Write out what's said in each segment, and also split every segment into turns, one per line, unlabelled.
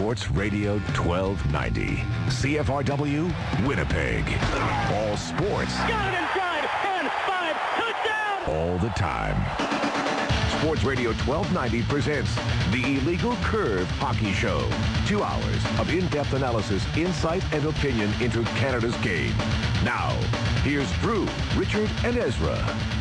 Sports Radio 1290. CFRW, Winnipeg. All sports.
Got it inside, 10-5, touchdown!
All the time. Sports Radio 1290 presents The Illegal Curve Hockey Show. 2 hours of in-depth analysis, insight, and opinion into Canada's game. Now, here's Drew, Richard, and Ezra.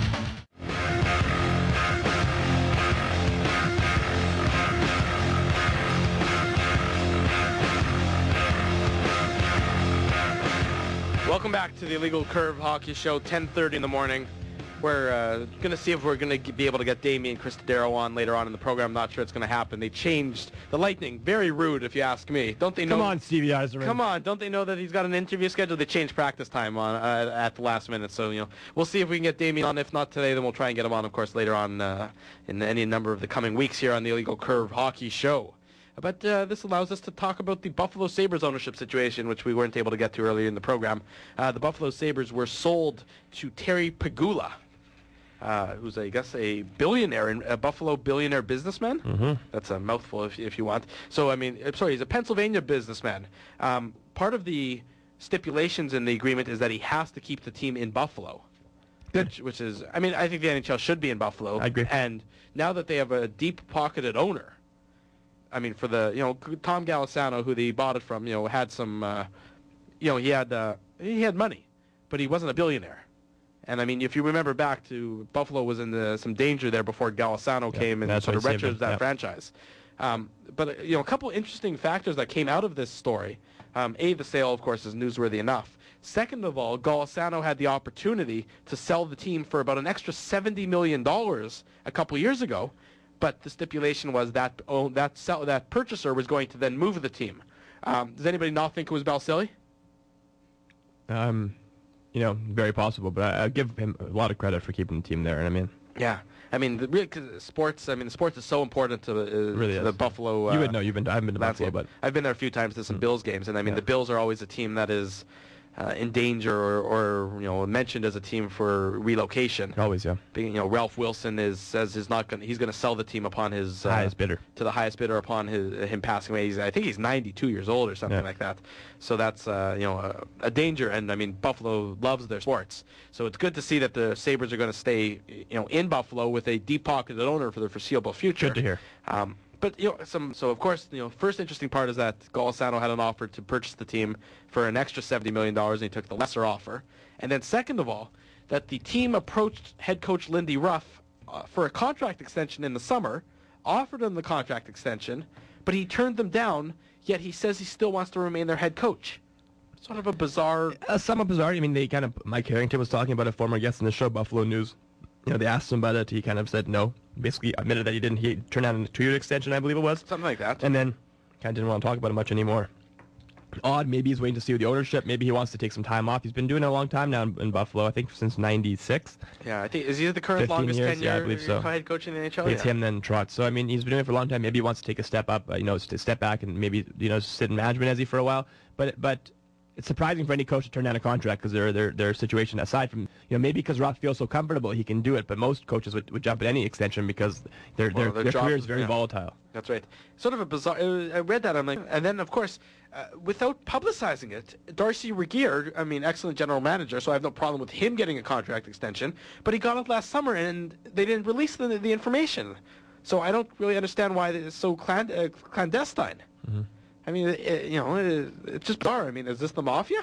Welcome back to the Illegal Curve Hockey Show, 10:30 in the morning. We're going to see if we're going to be able to get Damien Cristodero on later on in the program. I'm not sure it's going to happen. They changed the Lightning. Very rude, if you ask me. Don't they know?
Come on, Stevie Yzerman.
Come on. Don't they know that he's got an interview scheduled? They changed practice time on at the last minute. So, we'll see if we can get Damien on. If not today, then we'll try and get him on, of course, later on in any number of the coming weeks here on the Illegal Curve Hockey Show. But this allows us to talk about the Buffalo Sabres ownership situation, which we weren't able to get to earlier in the program. The Buffalo Sabres were sold to Terry Pegula, who's, I guess, a Buffalo billionaire businessman.
Mm-hmm.
That's a mouthful if you want. So, he's a Pennsylvania businessman. Part of the stipulations in the agreement is that he has to keep the team in Buffalo. Which is, I think the NHL should be in Buffalo.
I agree.
And now that they have a deep-pocketed owner, for the, Tom Golisano, who they bought it from, had some, he had money, but he wasn't a billionaire. And, if you remember back to Buffalo was in some danger there before Golisano came and sort of retros that franchise. But, a couple interesting factors that came out of this story. The sale, of course, is newsworthy enough. Second of all, Golisano had the opportunity to sell the team for about an extra $70 million a couple years ago. But the stipulation was that purchaser was going to then move the team. Does anybody not think it was Balsillie?
Very possible, but I give him a lot of credit for keeping the team there.
Yeah. Sports. Sports is so important to the Buffalo.
You would know. I haven't been to Buffalo, but
I've been there a few times to some Bills games, and the Bills are always a team that is in danger or mentioned as a team for relocation.
Always, yeah.
Ralph Wilson says he's going to sell the team upon his
highest bidder
to the highest bidder upon him passing away. I think he's 92 years old or something like that. So that's a danger, and Buffalo loves their sports. So it's good to see that the Sabres are going to stay in Buffalo with a deep-pocketed owner for the foreseeable future.
Good to hear.
But so of course, first interesting part is that Golisano had an offer to purchase the team for an extra $70 million, and he took the lesser offer. And then second of all, that the team approached head coach Lindy Ruff for a contract extension in the summer, offered him the contract extension, but he turned them down, yet he says he still wants to remain their head coach. Sort of a bizarre...
somewhat bizarre. Mike Harrington was talking about a former guest in the show, Buffalo News. They asked him about it. He kind of said no. Basically admitted that he turned down a 2-year extension, I believe it was.
Something like that.
And then kind of didn't want to talk about it much anymore. Odd. Maybe he's waiting to see the ownership. Maybe he wants to take some time off. He's been doing it a long time now in Buffalo, I think since 96.
Yeah, I think, is he the current longest tenure
yeah, I believe so.
head coach in the NHL?
It's him then Trotz. So, he's been doing it for a long time. Maybe he wants to take a step up, to step back and maybe, sit in management as he for a while. But it's surprising for any coach to turn down a contract because their situation, aside from, maybe because Ruff feels so comfortable he can do it, but most coaches would jump at any extension because their career is very volatile.
That's right. Sort of a bizarre... I read that, I'm like... And then, of course, without publicizing it, Darcy Regier, excellent general manager, so I have no problem with him getting a contract extension, but he got it last summer, and they didn't release the information. So I don't really understand why it's so clandestine.
Mm-hmm.
It's just bizarre. Is this the Mafia?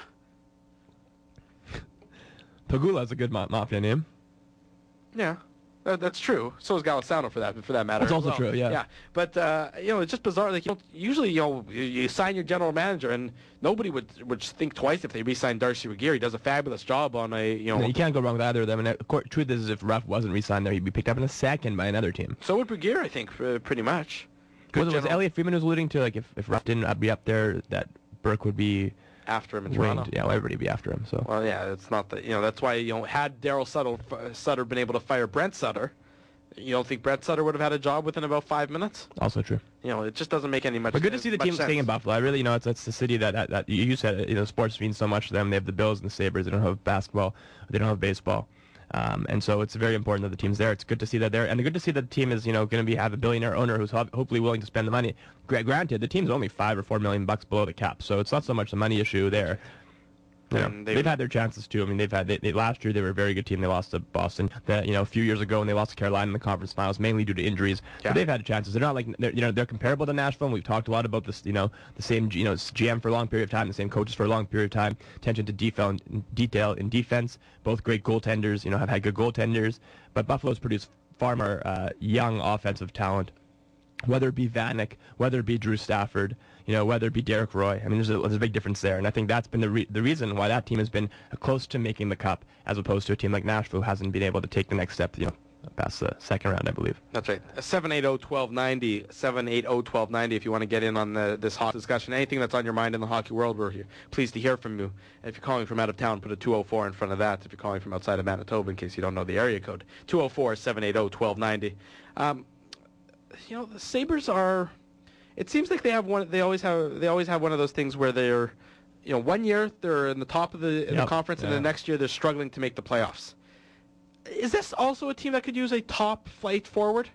Pegula's a good mafia name.
Yeah, that's true. So is Golisano for that matter.
That's also true. Yeah.
Yeah, but it's just bizarre. Like usually you sign your general manager, and nobody would think twice if they re-signed Darcy Regier. He does a fabulous job on
No, you can't go wrong with either of them. And the truth is, if Ruff wasn't re-signed there, he'd be picked up in a second by another team.
So would Regier, I think, pretty much.
Was Elliot Friedman was alluding to, like, if Ruff didn't be up there, that Burke would be
after him in Toronto.
Yeah, everybody would be after him. So.
Well, yeah, it's not that. That's why had Daryl Sutter been able to fire Brent Sutter, you don't think Brent Sutter would have had a job within about 5 minutes?
Also true.
It just doesn't make any much.
But good to see the team staying in Buffalo. I really, it's the city that you said. Sports means so much to them. They have the Bills and the Sabres. They don't have basketball. They don't have baseball. And so it's very important that the team's there. It's good to see that there, and good to see that the team is, going to have a billionaire owner who's hopefully willing to spend the money. Granted, the team's only $5 or $4 million below the cap, so it's not so much the money issue there. They've had their chances too. I mean, last year they were a very good team. They lost to Boston. A few years ago when they lost to Carolina in the conference finals, mainly due to injuries. Yeah. But they've had chances. They're not like they're comparable to Nashville. And we've talked a lot about this. The same GM for a long period of time, the same coaches for a long period of time. Attention to detail in defense. Both great goaltenders. Have had good goaltenders. But Buffalo's produced far more young offensive talent. Whether it be Vanek, whether it be Drew Stafford, whether it be Derek Roy. I mean, there's a big difference there. And I think that's been the reason why that team has been close to making the Cup, as opposed to a team like Nashville who hasn't been able to take the next step, past the second round, I believe.
That's right. 780-1290, 780-1290 if you want to get in on this hot discussion. Anything that's on your mind in the hockey world, we're here. Pleased to hear from you. And if you're calling from out of town, put a 204 in front of that. If you're calling from outside of Manitoba, in case you don't know the area code, 204-780-1290. The Sabres are. It seems like they have one. They always have one of those things where they're, 1 year they're in the top of the conference, and the next year they're struggling to make the playoffs. Is this also a team that could use a top flight forward?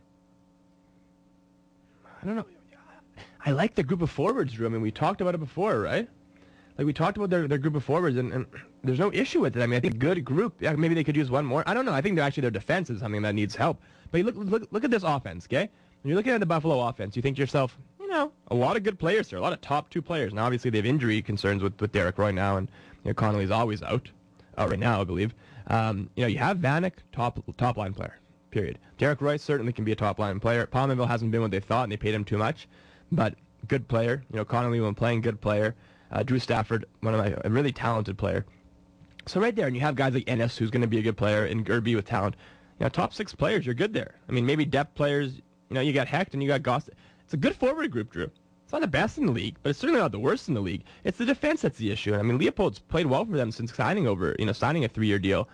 I don't know. I like the group of forwards, Drew. I mean, we talked about it before, right? Like we talked about their group of forwards, and there's no issue with it. I mean, I think good group. Yeah, maybe they could use one more. I don't know. I think their defense is something that needs help. But you look at this offense, okay? When you're looking at the Buffalo offense, you think to yourself, a lot of good players here, a lot of top two players. Now, obviously, they have injury concerns with Derek Roy now, and Connolly's always out right now, I believe. You have Vanek, top line player, period. Derek Roy certainly can be a top line player. Palmerville hasn't been what they thought, and they paid him too much, but good player. Connolly, when playing, good player. Drew Stafford, a really talented player. So right there, and you have guys like Ennis, who's going to be a good player, and Gerby with talent. Top six players, you're good there. I mean, maybe depth players. You got Hecht and you got Goss. It's a good forward group, Drew. It's not the best in the league, but it's certainly not the worst in the league. It's the defense that's the issue. I mean, Leopold's played well for them since signing a 3-year deal,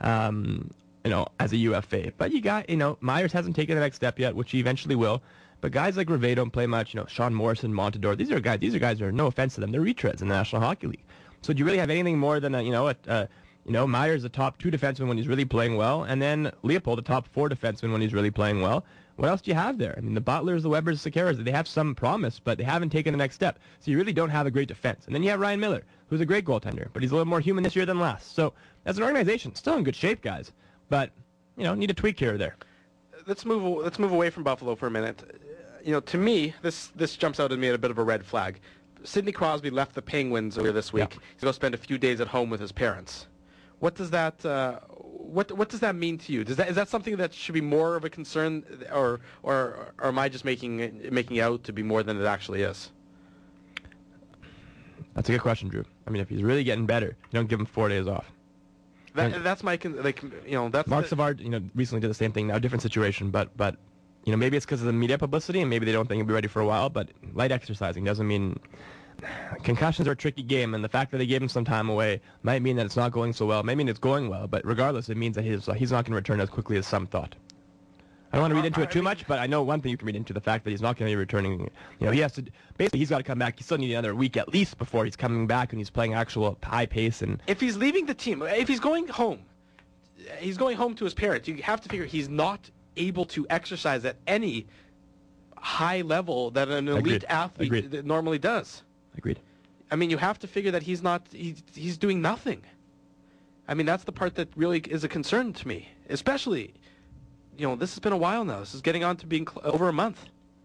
as a UFA. But you got, Myers hasn't taken the next step yet, which he eventually will. But guys like Rivet don't play much. Sean Morrison, Montador. These are guys are, no offense to them, they're retreads in the National Hockey League. So do you really have anything more than Myers a top 2 defenseman when he's really playing well, and then Leopold a top 4 defenseman when he's really playing well? What else do you have there? I mean, the Butlers, the Webbers, the Sekeras, they have some promise, but they haven't taken the next step. So you really don't have a great defense. And then you have Ryan Miller, who's a great goaltender, but he's a little more human this year than last. So as an organization, still in good shape, guys. But, need a tweak here or there. Let's move
away from Buffalo for a minute. To me, this jumps out at me at a bit of a red flag. Sidney Crosby left the Penguins earlier this week. Yeah. He's going to spend a few days at home with his parents. What does that what does that mean to you? Is that something that should be more of a concern, or am I just making it out to be more than it actually is?
That's a good question, Drew. I mean, if he's really getting better, you don't give him 4 days off.
That's my that's
Mark Savard recently did the same thing. Now, different situation, but maybe it's because of the media publicity, and maybe they don't think he'll be ready for a while. But light exercising doesn't mean. Concussions are a tricky game, and the fact that they gave him some time away might mean that it's not going so well. It might mean it's going well, but regardless, it means that he's not going to return as quickly as some thought. I don't want to read into it too much, but I know one thing you can read into the fact that he's not going to be returning. He's got to come back. He still needs another week at least before he's coming back and he's playing actual high pace. And
if he's leaving the team, if he's going home to his parents. You have to figure he's not able to exercise at any high level that an elite athlete normally does.
Agreed.
I mean, you have to figure that he's doing nothing. I mean, that's the part that really is a concern to me, especially, this has been a while now. This is getting on to being over a month.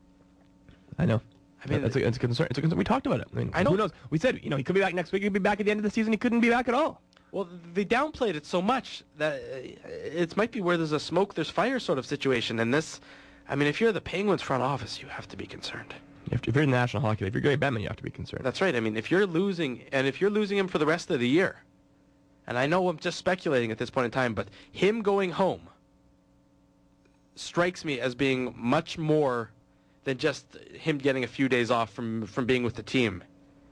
I know. I mean, it's a concern. It's a concern. We talked about it. I mean, who knows? We said, he could be back next week. He could be back at the end of the season. He couldn't be back at all.
Well, they downplayed it so much that it might be where there's a smoke, there's fire sort of situation. And this, I mean, if you're the Penguins front office, you have to be concerned.
If you're in the National Hockey League, if you're Gary Bettman, you have to be concerned.
That's right. I mean, if you're losing him for the rest of the year, and I know I'm just speculating at this point in time, but him going home strikes me as being much more than just him getting a few days off from being with the team.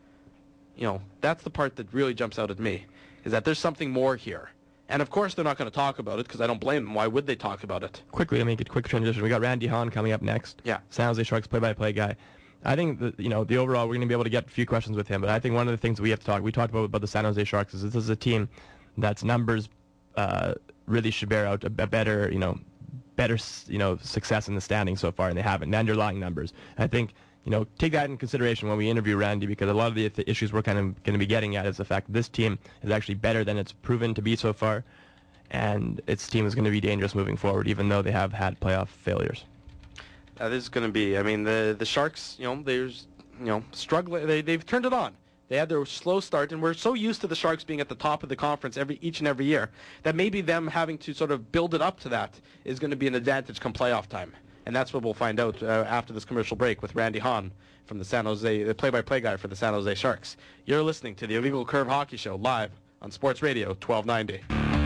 That's the part that really jumps out at me, is that there's something more here. And, of course, they're not going to talk about it because I don't blame them. Why would they talk about it?
Quickly, let me get a quick transition. We got Randy Hahn coming up next.
Yeah.
San Jose Sharks play-by-play guy. I think that, the overall, we're going to be able to get a few questions with him, but I think one of the things we have to talk, we talked about the San Jose Sharks, is this is a team that's numbers really should bear out a better, success in the standings so far, and they haven't. The underlying numbers. I think, take that in consideration when we interview Randy, because a lot of the issues we're kind of going to be getting at is the fact that this team is actually better than it's proven to be so far, and its team is going to be dangerous moving forward, even though they have had playoff failures.
This is going to be, the Sharks, there's, struggling. They've turned it on. They had their slow start, and we're so used to the Sharks being at the top of the conference each and every year that maybe them having to sort of build it up to that is going to be an advantage come playoff time. And that's what we'll find out after this commercial break with Randy Hahn from the play-by-play guy for the San Jose Sharks. You're listening to the Illegal Curve Hockey Show live on Sports Radio 1290.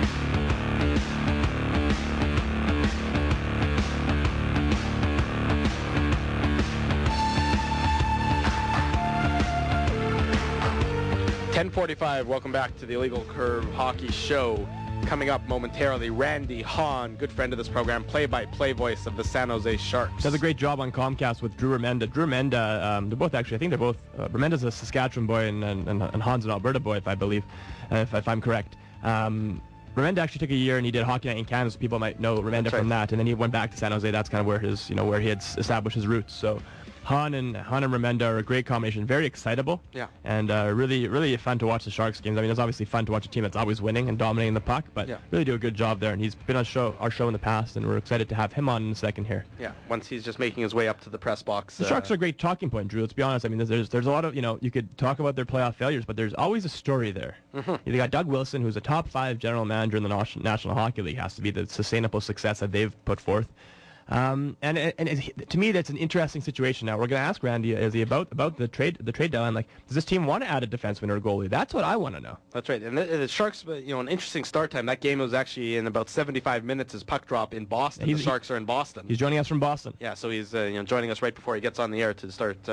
.45, welcome back to the Illegal Curve Hockey Show. Coming up momentarily, Randy Hahn, good friend of this program, play-by-play voice of the San Jose Sharks.
Does a great job on Comcast with Drew Remenda. They're both actually, I think they're both, Remenda's a Saskatchewan boy and Hahn's an Alberta boy, if I believe, if I'm correct. Remenda actually took a year and he did Hockey Night in Canada, so people might know Remenda from that, and then he went back to San Jose. That's kind of where where he had established his roots. So Hahn and Remenda are a great combination. Very excitable.
Yeah.
And really, really fun to watch the Sharks games. I mean, it's obviously fun to watch a team that's always winning and dominating the puck, but really do a good job there. And he's been on our show in the past, and we're excited to have him on in a second here. Yeah.
Once he's just making his way up to the press box.
The Sharks are a great talking point, Drew. Let's be honest. I mean, there's a lot of, you could talk about their playoff failures, but there's always a story there. Mm-hmm. You got Doug Wilson, who's a top 5 general manager in the National Hockey League, has to be the sustainable success that they've put forth. And to me, that's an interesting situation. Now we're going to ask Randy, is he about the trade deadline? Like, does this team want to add a defenseman or a goalie? That's what I want to know.
That's right. And the Sharks, an interesting start time. That game was actually in about 75 minutes as puck drop in Boston. The Sharks are in Boston.
He's joining us from Boston.
Yeah, so he's joining us right before he gets on the air to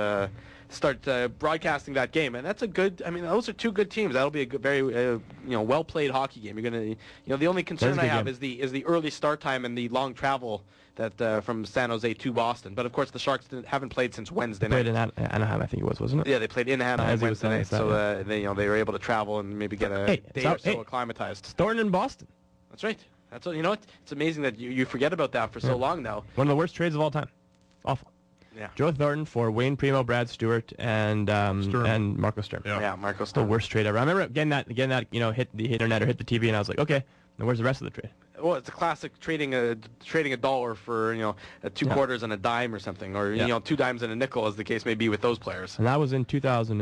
start broadcasting that game. And that's a good. I mean, those are two good teams. That'll be a good, very well played hockey game. You're gonna the only concern I have is the early start time and the long travel that from San Jose to Boston. But of course, the Sharks haven't played since Wednesday night.
Played in Anaheim, I think it was, wasn't it?
Yeah, they played in Anaheim Wednesday night, so they were able to travel and maybe get a day or so acclimatized.
Thornton in Boston.
That's right. That's what, what? It's amazing that you forget about that for so long now.
One of the worst trades of all time. Awful.
Yeah.
Joe Thornton for Wayne Primo, Brad Stewart, and Marco Sturm.
Yeah, Marco Sturm.
The worst trade ever. I remember getting that hit the internet or hit the TV, and I was like, okay, now where's the rest of the trade?
Well, it's a classic trading $1 for 2 quarters and a dime or something, or 2 dimes and a nickel, as the case may be with those players.
And that was in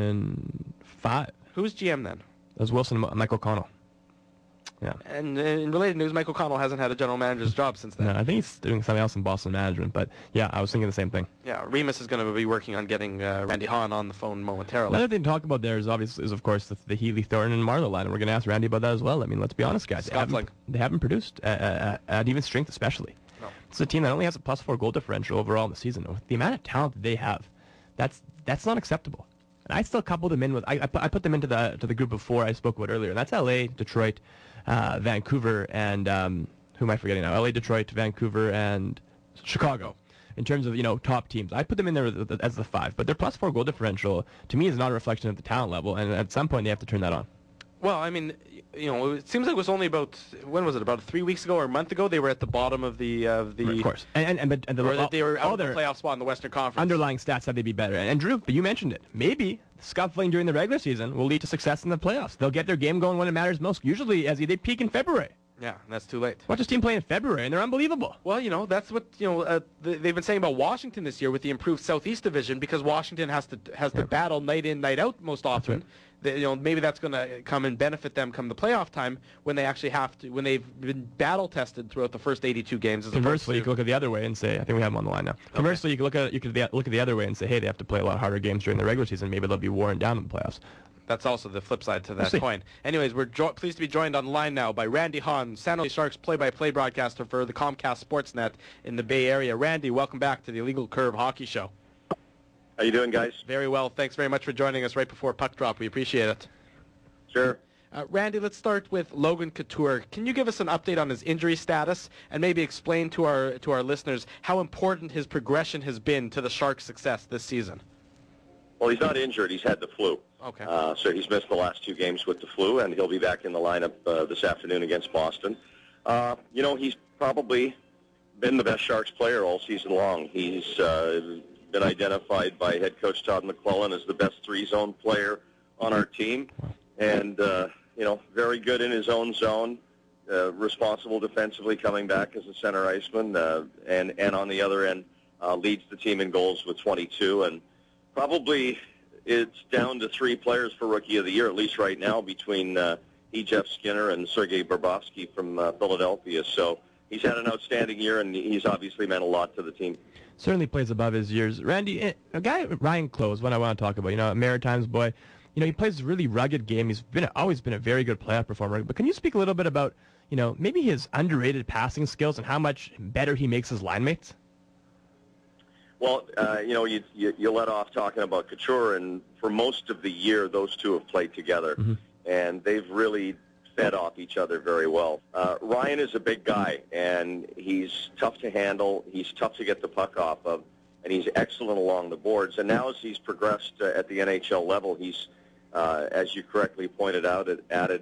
2005.
Who was GM then?
That was Wilson, Michael Connell. Yeah.
And in related news, Michael Connell hasn't had a general manager's job since then.
No, I think he's doing something else in Boston management. But yeah, I was thinking the same thing.
Yeah, Remus is going to be working on getting Randy Hahn on the phone momentarily.
Another thing to talk about there is of course the Healy, Thornton, and Marleau line. And we're going to ask Randy about that as well. I mean, let's be honest, guys. They haven't produced at even strength, especially.
No.
It's a team that only has a +4 goal differential overall in the season. With the amount of talent that they have, that's not acceptable. And I still couple them in with I put them into the group of 4 I spoke about earlier. And that's L.A., Detroit, Vancouver, and who am I forgetting now? L.A., Detroit, Vancouver, and Chicago. In terms of top teams, I put them in there as the 5. But their +4 goal differential to me is not a reflection of the talent level, and at some point they have to turn that on.
Well, I mean, it seems like it was only about 3 weeks ago or a month ago they were at the bottom of the
of course, and
they were out of the playoff spot in the Western Conference.
Underlying stats said they'd be better. And Drew, but you mentioned it. Maybe scuffling during the regular season will lead to success in the playoffs. They'll get their game going when it matters most. Usually, they peak in February.
Yeah, that's too late.
Watch this team play in February, and they're unbelievable.
Well, that's what they've been saying about Washington this year with the improved Southeast Division, because Washington has to battle night in, night out most often. Maybe that's going to come and benefit them come the playoff time when they actually when they've been battle tested throughout the first 82 games.
Conversely, you can look at the other way and say, I think we have them on the line now. Okay. Conversely, you can look at the other way and say, hey, they have to play a lot harder games during the regular season. Maybe they'll be worn down in the playoffs.
That's also the flip side to that coin. Anyways, we're pleased to be joined on the line now by Randy Hahn, San Jose Sharks play-by-play broadcaster for the Comcast Sportsnet in the Bay Area. Randy, welcome back to the Illegal Curve Hockey Show.
How you doing, guys?
Very well. Thanks very much for joining us right before puck drop. We appreciate it.
Sure.
Randy, let's start with Logan Couture. Can you give us an update on his injury status and maybe explain to our listeners how important his progression has been to the Sharks' success this season?
Well, he's not injured. He's had the flu.
Okay.
So he's missed the last 2 games with the flu, and he'll be back in the lineup this afternoon against Boston. He's probably been the best Sharks player all season long. He's been identified by head coach Todd McClellan as the best 3-zone player on our team, and very good in his own zone, responsible defensively, coming back as a center iceman, and on the other end leads the team in goals with 22, and probably it's down to 3 players for Rookie of the Year, at least right now, between Jeff Skinner and Sergei Bobrovsky from Philadelphia. So he's had an outstanding year, and he's obviously meant a lot to the team.
Certainly plays above his years. Randy, a guy, Ryan Close, one I want to talk about, a Maritimes boy. He plays a really rugged game. He's always been a very good playoff performer. But can you speak a little bit about, maybe his underrated passing skills and how much better he makes his line mates?
Well, you let off talking about Couture, and for most of the year, those two have played together, and they've really fed off each other very well. Ryan is a big guy, and he's tough to handle. He's tough to get the puck off of, and he's excellent along the boards. And now as he's progressed at the NHL level, he's, as you correctly pointed out, added,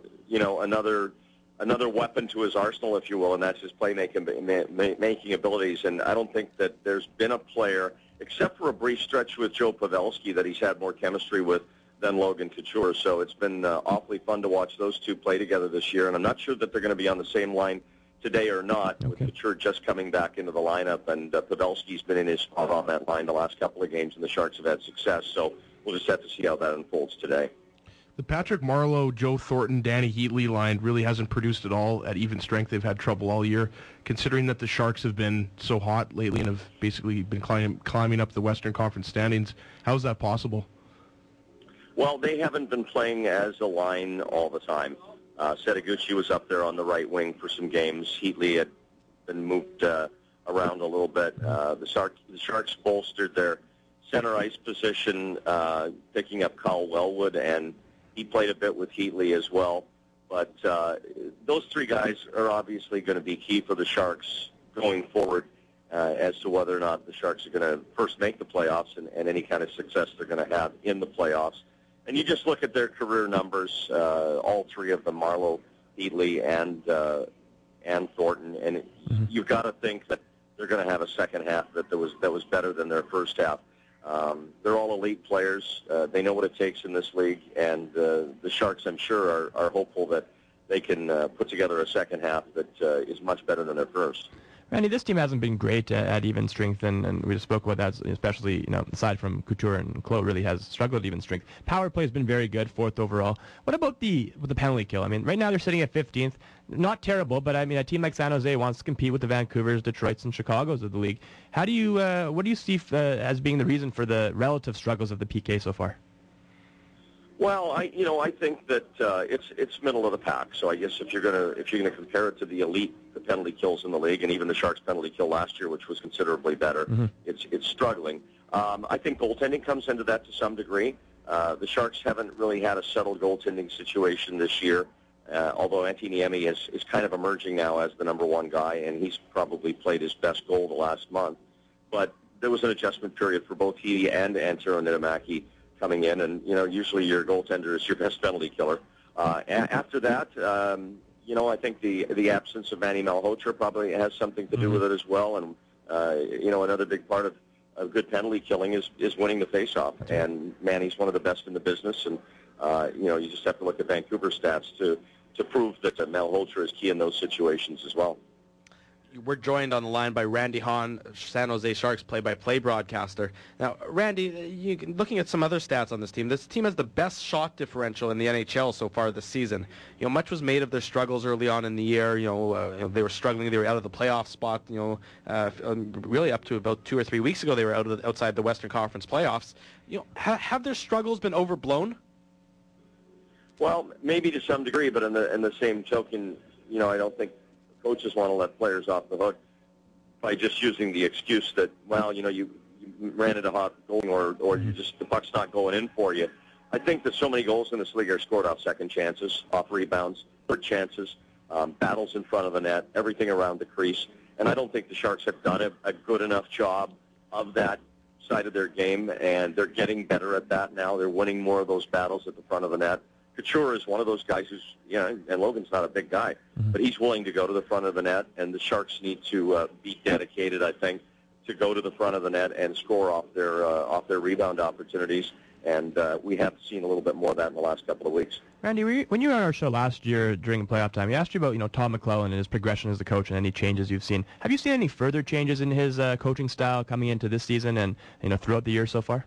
another weapon to his arsenal, if you will, and that's his playmaking abilities. And I don't think that there's been a player, except for a brief stretch with Joe Pavelski, that he's had more chemistry with than Logan Couture. So it's been awfully fun to watch those two play together this year. And I'm not sure that they're going to be on the same line today or not, with Couture just coming back into the lineup. And Pavelski's been in his spot on that line the last couple of games, and the Sharks have had success. So we'll just have to see how that unfolds today.
The Patrick Marleau, Joe Thornton, Danny Heatley line really hasn't produced at all at even strength. They've had trouble all year, considering that the Sharks have been so hot lately and have basically been climbing up the Western Conference standings. How is that possible?
Well, they haven't been playing as a line all the time. Setaguchi was up there on the right wing for some games. Heatley had been moved around a little bit. The Sharks bolstered their center ice position, picking up Kyle Wellwood, and he played a bit with Heatley as well. But those 3 guys are obviously going to be key for the Sharks going forward as to whether or not the Sharks are going to first make the playoffs and any kind of success they're going to have in the playoffs. And you just look at their career numbers, all 3 of them, Marleau, Heatley, and Thornton, and you've got to think that they're going to have a second half that was better than their first half. They're all elite players. They know what it takes in this league, and the Sharks, I'm sure, are hopeful that they can put together a second half that is much better than their first.
Randy, this team hasn't been great at even strength, and we just spoke about that, especially, aside from Couture and Cloh really has struggled at even strength. Power play has been very good, 4th overall. What about the penalty kill? I mean, right now they're sitting at 15th. Not terrible, but I mean, a team like San Jose wants to compete with the Vancouvers, Detroits, and Chicagos of the league. How do you, what do you see as being the reason for the relative struggles of the PK so far?
Well, I think that it's middle of the pack. So I guess if you're gonna compare it to the elite, the penalty kills in the league, and even the Sharks' penalty kill last year, which was considerably better, it's struggling. I think goaltending comes into that to some degree. The Sharks haven't really had a settled goaltending situation this year, although Antiniemi is kind of emerging now as the number 1 guy, and he's probably played his best goal the last month. But there was an adjustment period for both he and Antero Niittymaki coming in, and usually your goaltender is your best penalty killer. After that, I think the absence of Manny Malhotra probably has something to do with it as well. And another big part of good penalty killing is winning the faceoff. And Manny's one of the best in the business. And you just have to look at Vancouver stats to prove that Malhotra is key in those situations as well.
We're joined on the line by Randy Hahn, San Jose Sharks play-by-play broadcaster. Now, Randy, looking at some other stats on this team has the best shot differential in the NHL so far this season. Much was made of their struggles early on in the year. They were struggling. They were out of the playoff spot. Really up to about 2 or 3 weeks ago, they were outside the Western Conference playoffs. Have their struggles been overblown?
Well, maybe to some degree, but in the same token, I don't think coaches want to let players off the hook by just using the excuse that, you ran into hot goaling or the puck's not going in for you. I think that so many goals in this league are scored off second chances, off rebounds, third chances, battles in front of the net, everything around the crease. And I don't think the Sharks have done a good enough job of that side of their game, and they're getting better at that now. They're winning more of those battles at the front of the net. Couture is one of those guys who's, and Logan's not a big guy, but he's willing to go to the front of the net, and the Sharks need to be dedicated, I think, to go to the front of the net and score off their rebound opportunities. And we have seen a little bit more of that in the last couple of weeks.
Randy, when you were on our show last year during playoff time, we asked you about Tom McClellan and his progression as a coach and any changes you've seen. Have you seen any further changes in his coaching style coming into this season and throughout the year so far?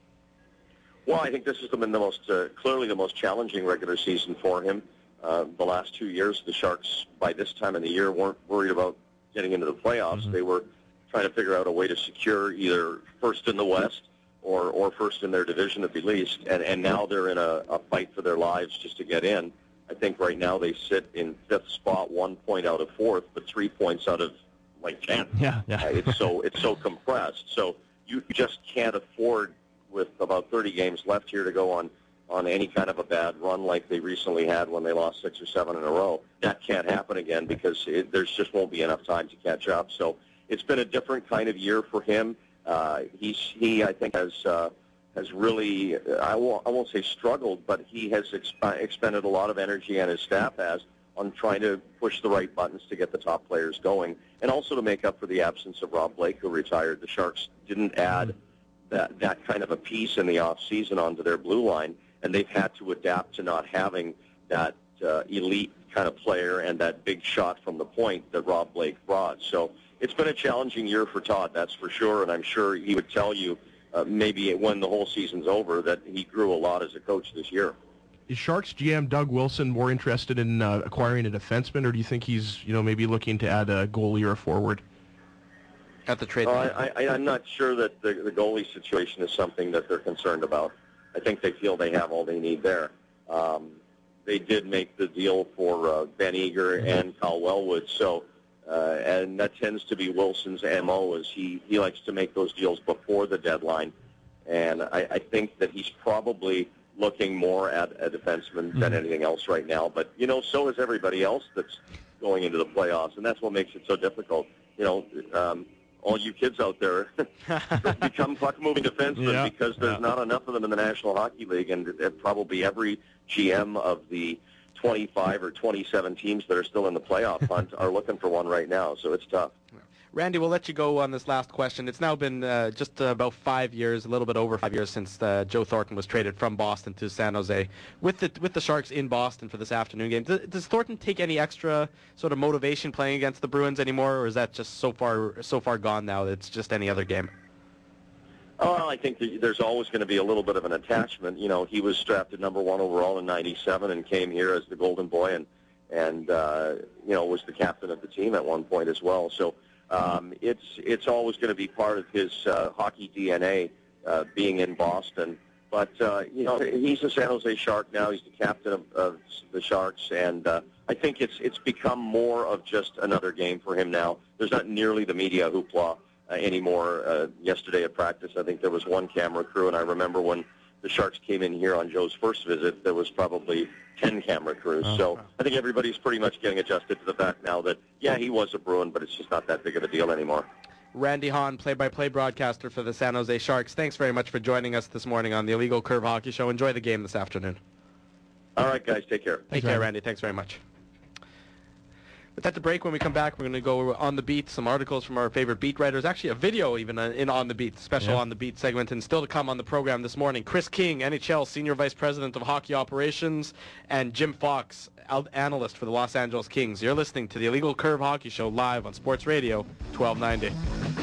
Well, I think this has been the most clearly the most challenging regular season for him. The last 2 years, the Sharks by this time of the year weren't worried about getting into the playoffs. Mm-hmm. They were trying to figure out a way to secure either first in the West or first in their division at the least, and now they're in a fight for their lives just to get in. I think right now they sit in 5th spot, 1 point out of 4th, but 3 points out of like 10.
Yeah.
It's so compressed. So you just can't afford, with about 30 games left here, to go on any kind of a bad run like they recently had when they lost 6 or 7 in a row. That can't happen again because there's just won't be enough time to catch up. So it's been a different kind of year for him. He I think has really, I won't say struggled, but he has expended a lot of energy, and his staff has, on trying to push the right buttons to get the top players going, and also to make up for the absence of Rob Blake, who retired. The Sharks didn't add that kind of a piece in the off season onto their blue line, and they've had to adapt to not having that elite kind of player and that big shot from the point that Rob Blake brought. So it's been a challenging year for Todd, that's for sure, and I'm sure he would tell you maybe when the whole season's over that he grew a lot as a coach this year.
Is Sharks GM Doug Wilson more interested in acquiring a defenseman, or do you think he's maybe looking to add a goalie or a forward?
At the trade.
I'm not sure that the goalie situation is something that they're concerned about. I think they feel they have all they need there. They did make the deal for Ben Eager and Kyle Wellwood, so and that tends to be Wilson's MO, is he likes to make those deals before the deadline, and I think that he's probably looking more at a defenseman than anything else right now. But so is everybody else that's going into the playoffs, and that's what makes it so difficult. All you kids out there become puck-moving defensemen because there's not enough of them in the National Hockey League, and probably every GM of the 25 or 27 teams that are still in the playoff hunt are looking for one right now, so it's tough.
Randy, we'll let you go on this last question. It's now been just about 5 years, a little bit over 5 years since Joe Thornton was traded from Boston to San Jose. With the Sharks in Boston for this afternoon game, does Thornton take any extra sort of motivation playing against the Bruins anymore, or is that just so far gone now that it's just any other game?
Oh, I think there's always going to be a little bit of an attachment. He was drafted number 1 overall in '97 and came here as the Golden Boy, and was the captain of the team at one point as well. So. It's always going to be part of his hockey DNA being in Boston. But, he's a San Jose Shark now. He's the captain of the Sharks, and I think it's become more of just another game for him now. There's not nearly the media hoopla anymore. Yesterday at practice, I think there was one camera crew, and I remember when the Sharks came in here on Joe's first visit, there was probably 10 camera crews. So I think everybody's pretty much getting adjusted to the fact now that, he was a Bruin, but it's just not that big of a deal anymore.
Randy Hahn, play-by-play broadcaster for the San Jose Sharks. Thanks very much for joining us this morning on the Illegal Curve Hockey Show. Enjoy the game this afternoon.
All right, guys. Take care.
Take care, Randy. Thanks very much. But at the break, when we come back, we're going to go on the beat, some articles from our favorite beat writers, actually a video even in On the Beat, special On the Beat segment, and still to come on the program this morning, Chris King, NHL Senior Vice President of Hockey Operations, and Jim Fox, analyst for the Los Angeles Kings. You're listening to the Illegal Curve Hockey Show live on Sports Radio 1290.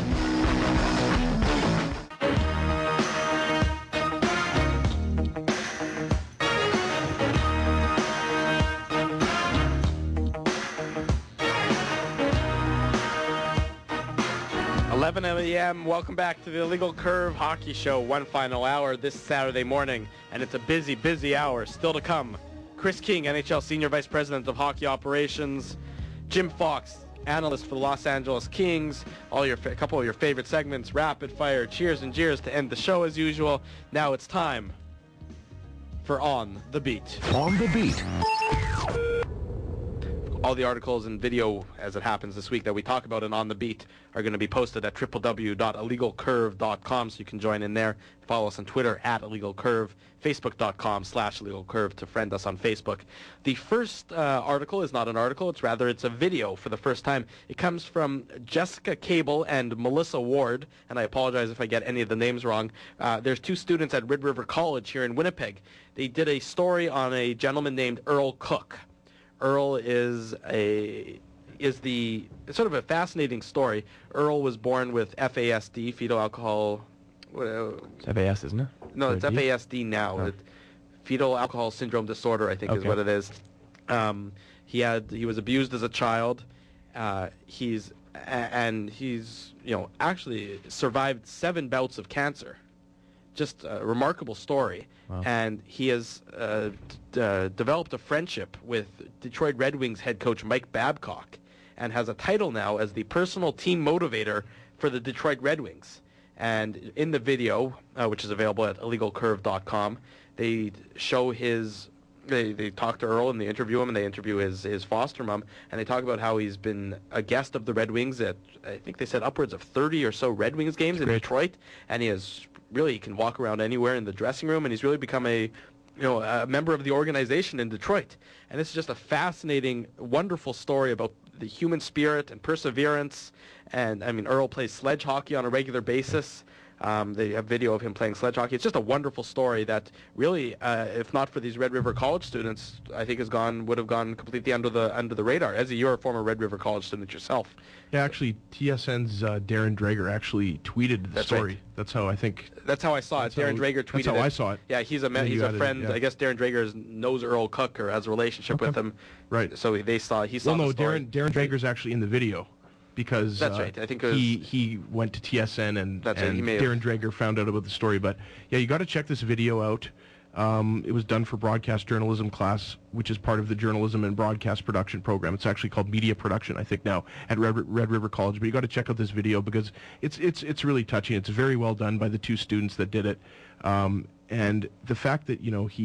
A.m. Welcome back to the Illegal Curve Hockey Show. One final hour this Saturday morning, and it's a busy, busy hour still to come. Chris King, NHL Senior Vice President of Hockey Operations. Jim Fox, analyst for the Los Angeles Kings. A couple of your favorite segments, rapid fire, cheers and jeers to end the show as usual. Now it's time for On the Beat.
On the Beat.
all the articles and video, as it happens this week, that we talk about and On the Beat are going to be posted at www.illegalcurve.com, so you can join in there. Follow us on Twitter @illegalcurve, facebook.com/illegalcurve to friend us on Facebook. The first article is not an article, it's a video for the first time. It comes from Jessica Cable and Melissa Ward, and I apologize if I get any of the names wrong. There's two students at Red River College here in Winnipeg. They did a story on a gentleman named Earl Cook. Earl is the sort of a fascinating story. Earl was born with FASD, fetal alcohol.
It's FAS, isn't it?
No, it's
Or D?
FASD now.
Oh.
Fetal alcohol syndrome disorder, I think, is
Okay.
what it is. He was abused as a child. He's actually survived 7 bouts of cancer. Just a remarkable story.
Wow.
And he has developed a friendship with Detroit Red Wings head coach Mike Babcock, and has a title now as the personal team motivator for the Detroit Red Wings. And in the video, which is available at illegalcurve.com, they show they talk to Earl and they interview him, and they interview his foster mom, and they talk about how he's been a guest of the Red Wings at, I think they said, upwards of 30 or so Red Wings games in Detroit, and he can walk around anywhere in the dressing room, and he's really become a member of the organization in Detroit. And this is just a fascinating, wonderful story about the human spirit and perseverance. And I mean, Earl plays sledge hockey on a regular basis. They have video of him playing sledge hockey. It's just a wonderful story that really, if not for these Red River College students, I think would have gone completely under the radar. As you're a former Red River College student yourself.
Yeah, actually, TSN's Darren Drager actually tweeted the
That's
story.
right.
That's how I think.
That's how I saw it. Darren Drager tweeted it.
That's how I saw it.
Yeah, he's a
And you
a
added it,
friend.
yeah.
I guess Darren Drager knows Earl Cook or has a relationship with him.
Right.
So he saw
Well,
the
no,
story.
Darren Drager's actually in the video because
That's right. I think it was,
he went to TSN and
That's right, he may have-
Darren Drager found out about the story. But yeah, you got to check this video out. It was done for broadcast journalism class, which is part of the journalism and broadcast production program. It's actually called media production, I think, now at Red River College. But you got to check out this video because it's really touching. It's very well done by the two students that did it, and the fact that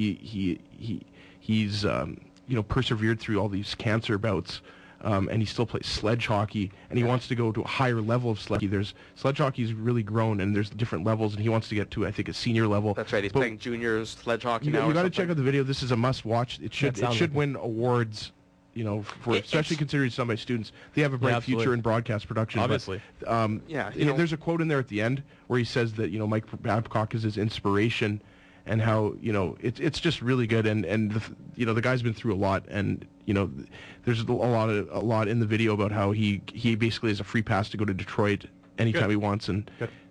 he's persevered through all these cancer bouts. And he still plays sledge hockey, and he wants to go to a higher level of sledge hockey. Sledge hockey's really grown, and there's different levels, and he wants to get to, I think, a senior level.
That's right. He's playing juniors sledge hockey now.
You
or
got to
something.
check out the video. This is a must-watch. It should
sounds like
win awards. Especially considering some of my students, they have a bright
absolutely.
future in broadcast production.
Obviously.
But,
Yeah,
there's a quote in there at the end where he says that Mike Babcock is his inspiration, and how it's just really good. And the guy's been through a lot, and there's a lot in the video about how he basically has a free pass to go to Detroit anytime he wants, and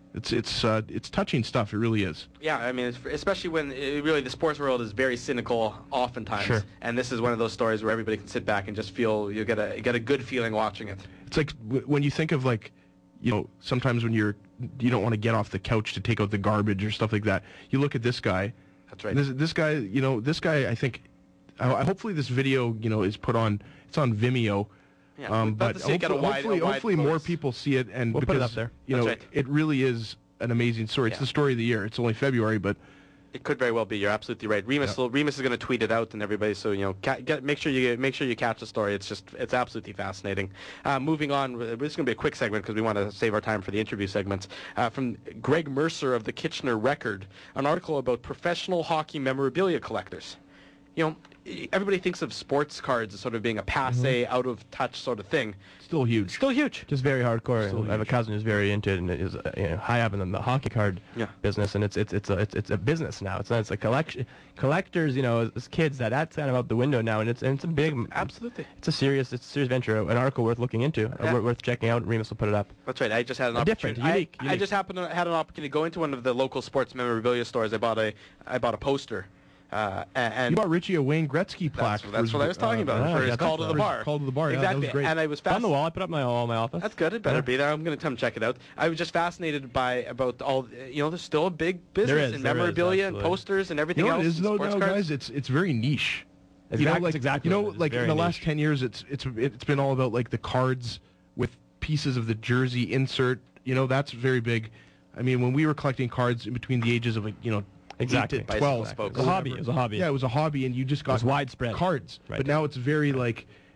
it's touching stuff. It really is.
Yeah, I mean, especially when really the sports world is very cynical oftentimes.
Sure.
And this is one of those stories where everybody can sit back and just feel you get a good feeling watching it.
It's like when you think of sometimes when you don't want to get off the couch to take out the garbage or stuff like that. You look at this guy.
That's right.
This guy, I think, hopefully this video, is put on. It's on Vimeo.
Yeah, we'd love
But
to see it get a wide
hopefully more
notice.
people see it, and
We'll put
because
it up there.
That's right.
it really is an amazing story. It's
Yeah.
the story of the year. It's only February, but
It could very well be. You're absolutely right. Remus is going to tweet it out, and everybody. So make sure you catch the story. It's absolutely fascinating. Moving on, this is going to be a quick segment because we want to save our time for the interview segments. From Greg Mercer of the Kitchener Record, an article about professional hockey memorabilia collectors. Everybody thinks of sports cards as sort of being a passé, out of touch sort of thing.
still huge.
Still huge.
Just very hardcore.
Still
I have a
huge.
cousin who's very into it and is high up in the hockey card
Yeah.
business, and it's a business now. It's a collection. Collectors, as kids, that's kind of out the window now, and it's a big.
Absolutely.
It's a serious venture. An article worth looking into.
Yeah.
Worth checking out. Remus will put it up.
That's right. I just had an
Different,
opportunity. I
unique.
just happened to had an opportunity to go into one of the local sports memorabilia stores. I bought a poster. And
You bought Richie a Wayne Gretzky plaque.
that's what I was talking about.
yeah,
For his
that's
call to the
for his
bar.
call to the bar, yeah, that was
Exactly.
great.
And I was
It's on the
fascinated.
wall. I put up in my office.
That's good. It better be there. I'm going to come check it out. I was just fascinated about all. There's still a big business in memorabilia and
absolutely.
posters and everything
You know
else.
what it is
in
though,
sports
now,
cards.
guys? It's very niche.
It's exactly what it is.
like
Very
in the last
niche.
10 years, it's been all about like the cards with pieces of the jersey insert. That's very big. I mean, when we were collecting cards in between the ages of
Exactly.
8 to 12,
Bicycle spokes.
It was a hobby. It was a hobby.
Yeah, it was a hobby, and you just got
was widespread.
cards.
Right.
But now it's very like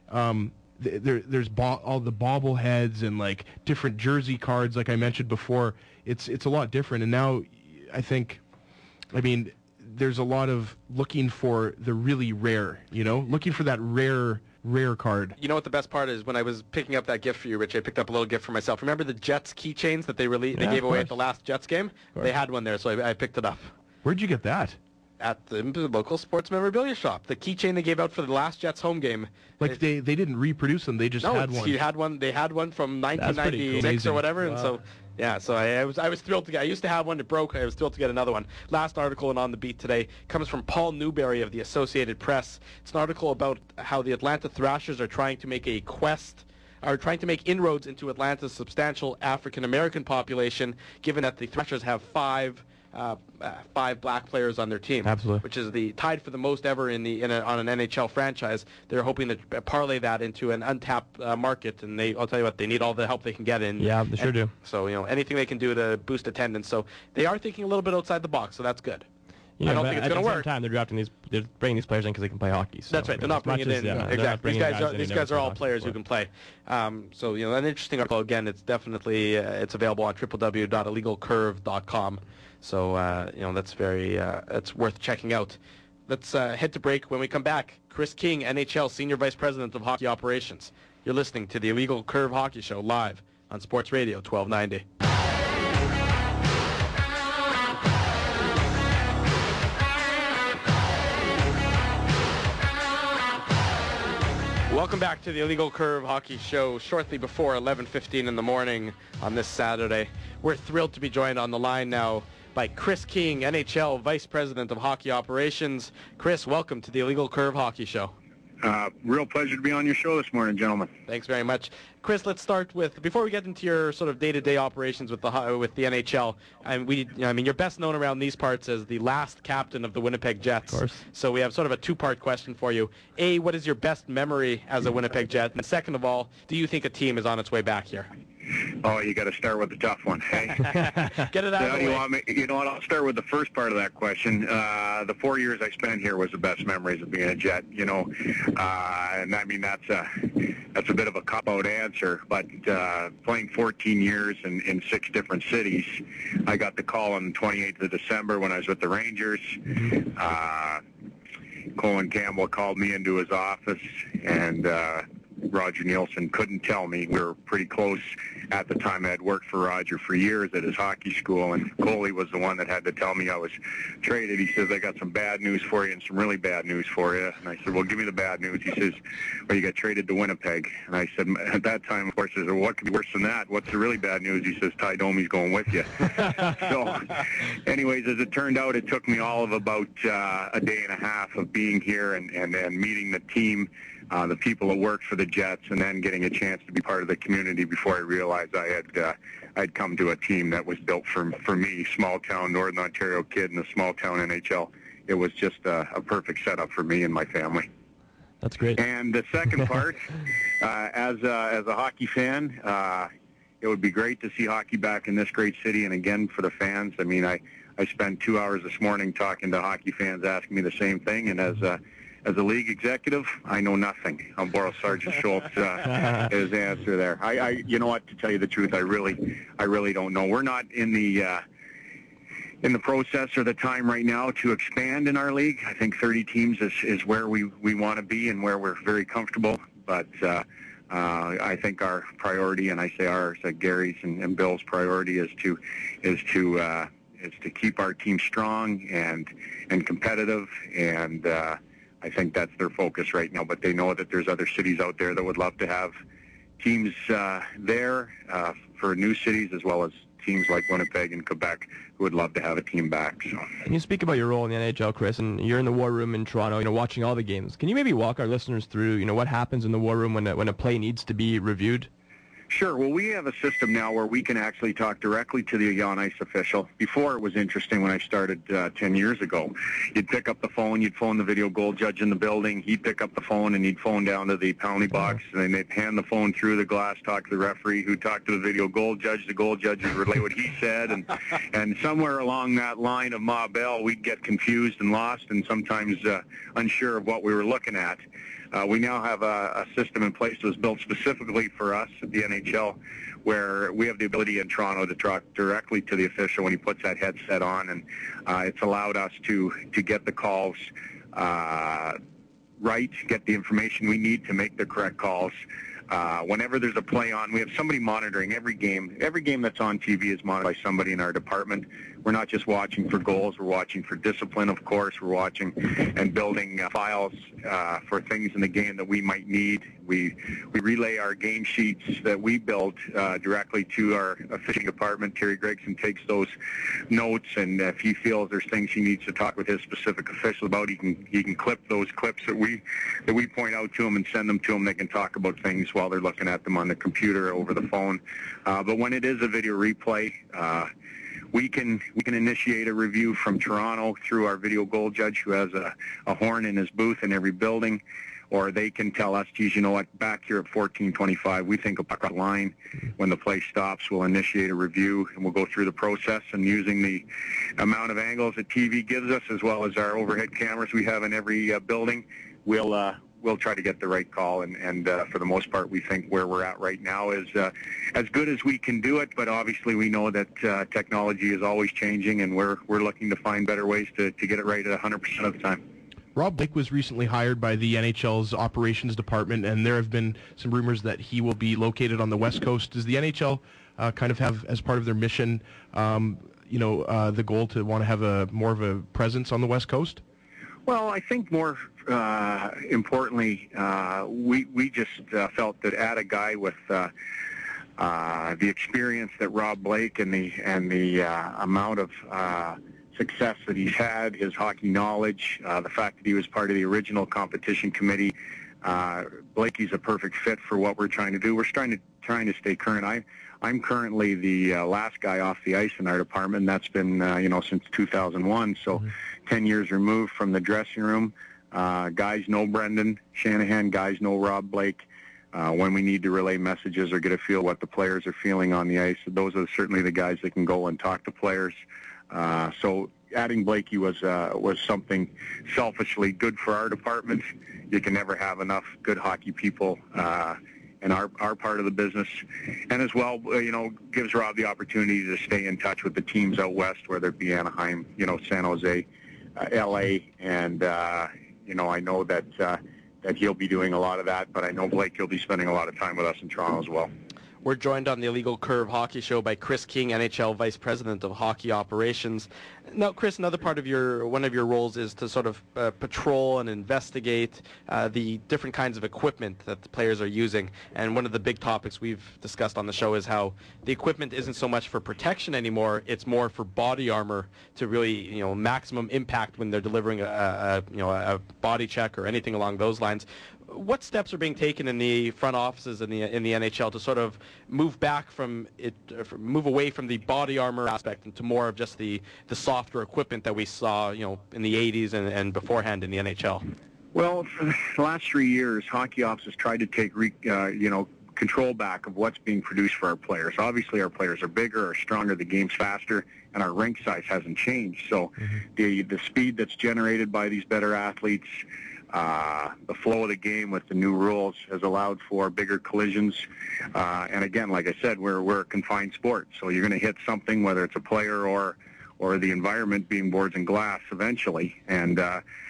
There's all the bobbleheads and like different jersey cards, like I mentioned before. It's a lot different, and now I mean, there's a lot of looking for the really rare, looking for that rare card.
You know what the best part is? When I was picking up that gift for you, Rich, I picked up a little gift for myself. Remember the Jets keychains that they gave away at the last Jets game? They had one there, so I picked it up.
Where'd you get that?
At the local sports memorabilia shop. The keychain they gave out for the last Jets home game.
Like they didn't reproduce them, they just had one. They had one from 1996 or whatever, wow. And so yeah, so I was thrilled to get. I used to have one, it broke. I was thrilled to get another one. Last article and On the Beat today comes from Paul Newberry of the Associated Press. It's an article about how the Atlanta Thrashers are trying to make inroads into Atlanta's substantial African American population, given that the Thrashers have five black players on their team.
Absolutely.
Which is tied for the most ever on an NHL franchise. They're hoping to parlay that into an untapped market, and I'll tell you what, they need all the help they can get in.
Yeah, they sure do.
So, anything they can do to boost attendance. So they are thinking a little bit outside the box, so that's good. I don't think it's going to work.
At the same time, they're bringing these players in because they can play hockey. So,
that's right. They're not bringing it in. Exactly. These guys are all players who can play. So, an interesting article. Again, it's definitely it's available on www.illegalcurve.com. So, that's it's worth checking out. Let's head to break. When we come back, Chris King, NHL Senior Vice President of Hockey Operations. You're listening to the Illegal Curve Hockey Show live on Sports Radio 1290. Welcome back to the Illegal Curve Hockey Show shortly before 11:15 in the morning on this Saturday. We're thrilled to be joined on the line now by Chris King, NHL Vice President of Hockey Operations. Chris, welcome to the Illegal Curve Hockey Show.
Real pleasure to be on your show this morning, gentlemen.
Thanks very much. Chris, let's start with, before we get into your sort of day-to-day operations with the NHL, you're best known around these parts as the last captain of the Winnipeg Jets.
Of course.
So we have sort of a two-part question for you. A, what is your best memory as a Winnipeg Jet? And second of all, do you think a team is on its way back here?
Oh, you got to start with the tough one. Hey,
get it out of the way.
You know what? I'll start with the first part of that question. The 4 years I spent here was the best memories of being a Jet. And I mean that's a bit of a cop-out answer, but playing 14 years in 6 different cities, I got the call on the 28th of December when I was with the Rangers. Colin Campbell called me into his office, and Roger Nielsen couldn't tell me. We were pretty close at the time. I had worked for Roger for years at his hockey school, and Coley was the one that had to tell me I was traded. He says, I got some bad news for you and some really bad news for you. And I said, well, give me the bad news. He says, well, you got traded to Winnipeg. And I said, at that time, of course, I said, well, what could be worse than that? What's the really bad news? He says, Ty Domi's going with you. So anyways, as it turned out, it took me all of about a day and a half of being here and meeting the team, the people that worked for the Jets, and then getting a chance to be part of the community before I realized I'd come to a team that was built for me, small-town Northern Ontario kid in a small-town NHL. It was just a perfect setup for me and my family.
That's great.
And the second part, as a hockey fan, it would be great to see hockey back in this great city, and again, for the fans. I mean, I spent 2 hours this morning talking to hockey fans asking me the same thing, and as a league executive, I know nothing. I'll borrow Sergeant Schultz his answer there. You know what? To tell you the truth, I really don't know. We're not in the process or the time right now to expand in our league. I think 30 teams is where we want to be and where we're very comfortable. But I think our priority, and I say ours, Gary's and Bill's priority, is to keep our team strong and competitive, and I think that's their focus right now, but they know that there's other cities out there that would love to have teams there for new cities, as well as teams like Winnipeg and Quebec who would love to have a team back. So.
And you speak about your role in the NHL, Chris, and you're in the war room in Toronto, watching all the games. Can you maybe walk our listeners through, what happens in the war room when a play needs to be reviewed?
Sure. Well, we have a system now where we can actually talk directly to the on-ice official. Before, it was interesting when I started 10 years ago. You'd pick up the phone, you'd phone the video goal judge in the building, he'd pick up the phone, and he'd phone down to the penalty box, and then they'd hand the phone through the glass, talk to the referee, who'd talk to the video goal judge. The goal judge would relay what he said, and somewhere along that line of Ma Bell, we'd get confused and lost and sometimes unsure of what we were looking at. We now have a system in place that was built specifically for us at the NHL, where we have the ability in Toronto to talk directly to the official when he puts that headset on, and it's allowed us to get the calls right, get the information we need to make the correct calls. Whenever there's a play on, we have somebody monitoring every game. Every game that's on TV is monitored by somebody in our department. We're not just watching for goals. We're watching for discipline, of course. We're watching and building files for things in the game that we might need. We relay our game sheets that we built directly to our officiating department. Terry Gregson takes those notes, and if he feels there's things he needs to talk with his specific official about, he can clip those clips that we point out to him and send them to him. They can talk about things while they're looking at them on the computer or over the phone. But when it is a video replay, we can initiate a review from Toronto through our video goal judge, who has a horn in his booth in every building, or they can tell us, geez, you know what, back here at 1425, we think a puck on line. When the play stops, we'll initiate a review, and we'll go through the process, and using the amount of angles that TV gives us, as well as our overhead cameras we have in every building, we'll try to get the right call, and for the most part, we think where we're at right now is as good as we can do it, but obviously we know that technology is always changing, and we're looking to find better ways to get it right at 100% of the time.
Rob Blake was recently hired by the NHL's operations department, and there have been some rumors that he will be located on the West Coast. Does the NHL kind of have, as part of their mission, the goal to want to have more of a presence on the West Coast?
Well, I think more importantly, we just felt that add a guy with the experience that Rob Blake and the amount of success that he's had, his hockey knowledge, the fact that he was part of the original competition committee. Blakey's a perfect fit for what we're trying to do. We're trying to stay current. I'm currently the last guy off the ice in our department. That's been since 2001, so 10 years removed from the dressing room. Guys know Brendan Shanahan. Guys know Rob Blake. When we need to relay messages or get a feel what the players are feeling on the ice, those are certainly the guys that can go and talk to players. So adding Blakey was something selfishly good for our department. You can never have enough good hockey people in our part of the business, and as well, gives Rob the opportunity to stay in touch with the teams out west, whether it be Anaheim, San Jose, L.A., and I know that he'll be doing a lot of that, but I know Blake will be spending a lot of time with us in Toronto as well.
We're joined on the Illegal Curve Hockey Show by Chris King, NHL Vice President of Hockey Operations. Now, Chris, another part of one of your roles is to sort of patrol and investigate the different kinds of equipment that the players are using. And one of the big topics we've discussed on the show is how the equipment isn't so much for protection anymore; it's more for body armor to really, maximum impact when they're delivering a body check or anything along those lines. What steps are being taken in the front offices in the NHL to sort of move away from the body armor aspect into more of just the softer equipment that we saw, in the 80s and beforehand in the NHL?
Well, for the last 3 years, hockey ops has tried to take control back of what's being produced for our players. Obviously, our players are bigger, are stronger, the game's faster, and our rink size hasn't changed. So the speed that's generated by these better athletes, the flow of the game with the new rules has allowed for bigger collisions. And again, like I said, we're a confined sport. So you're going to hit something, whether it's a player or the environment being boards and glass eventually. And,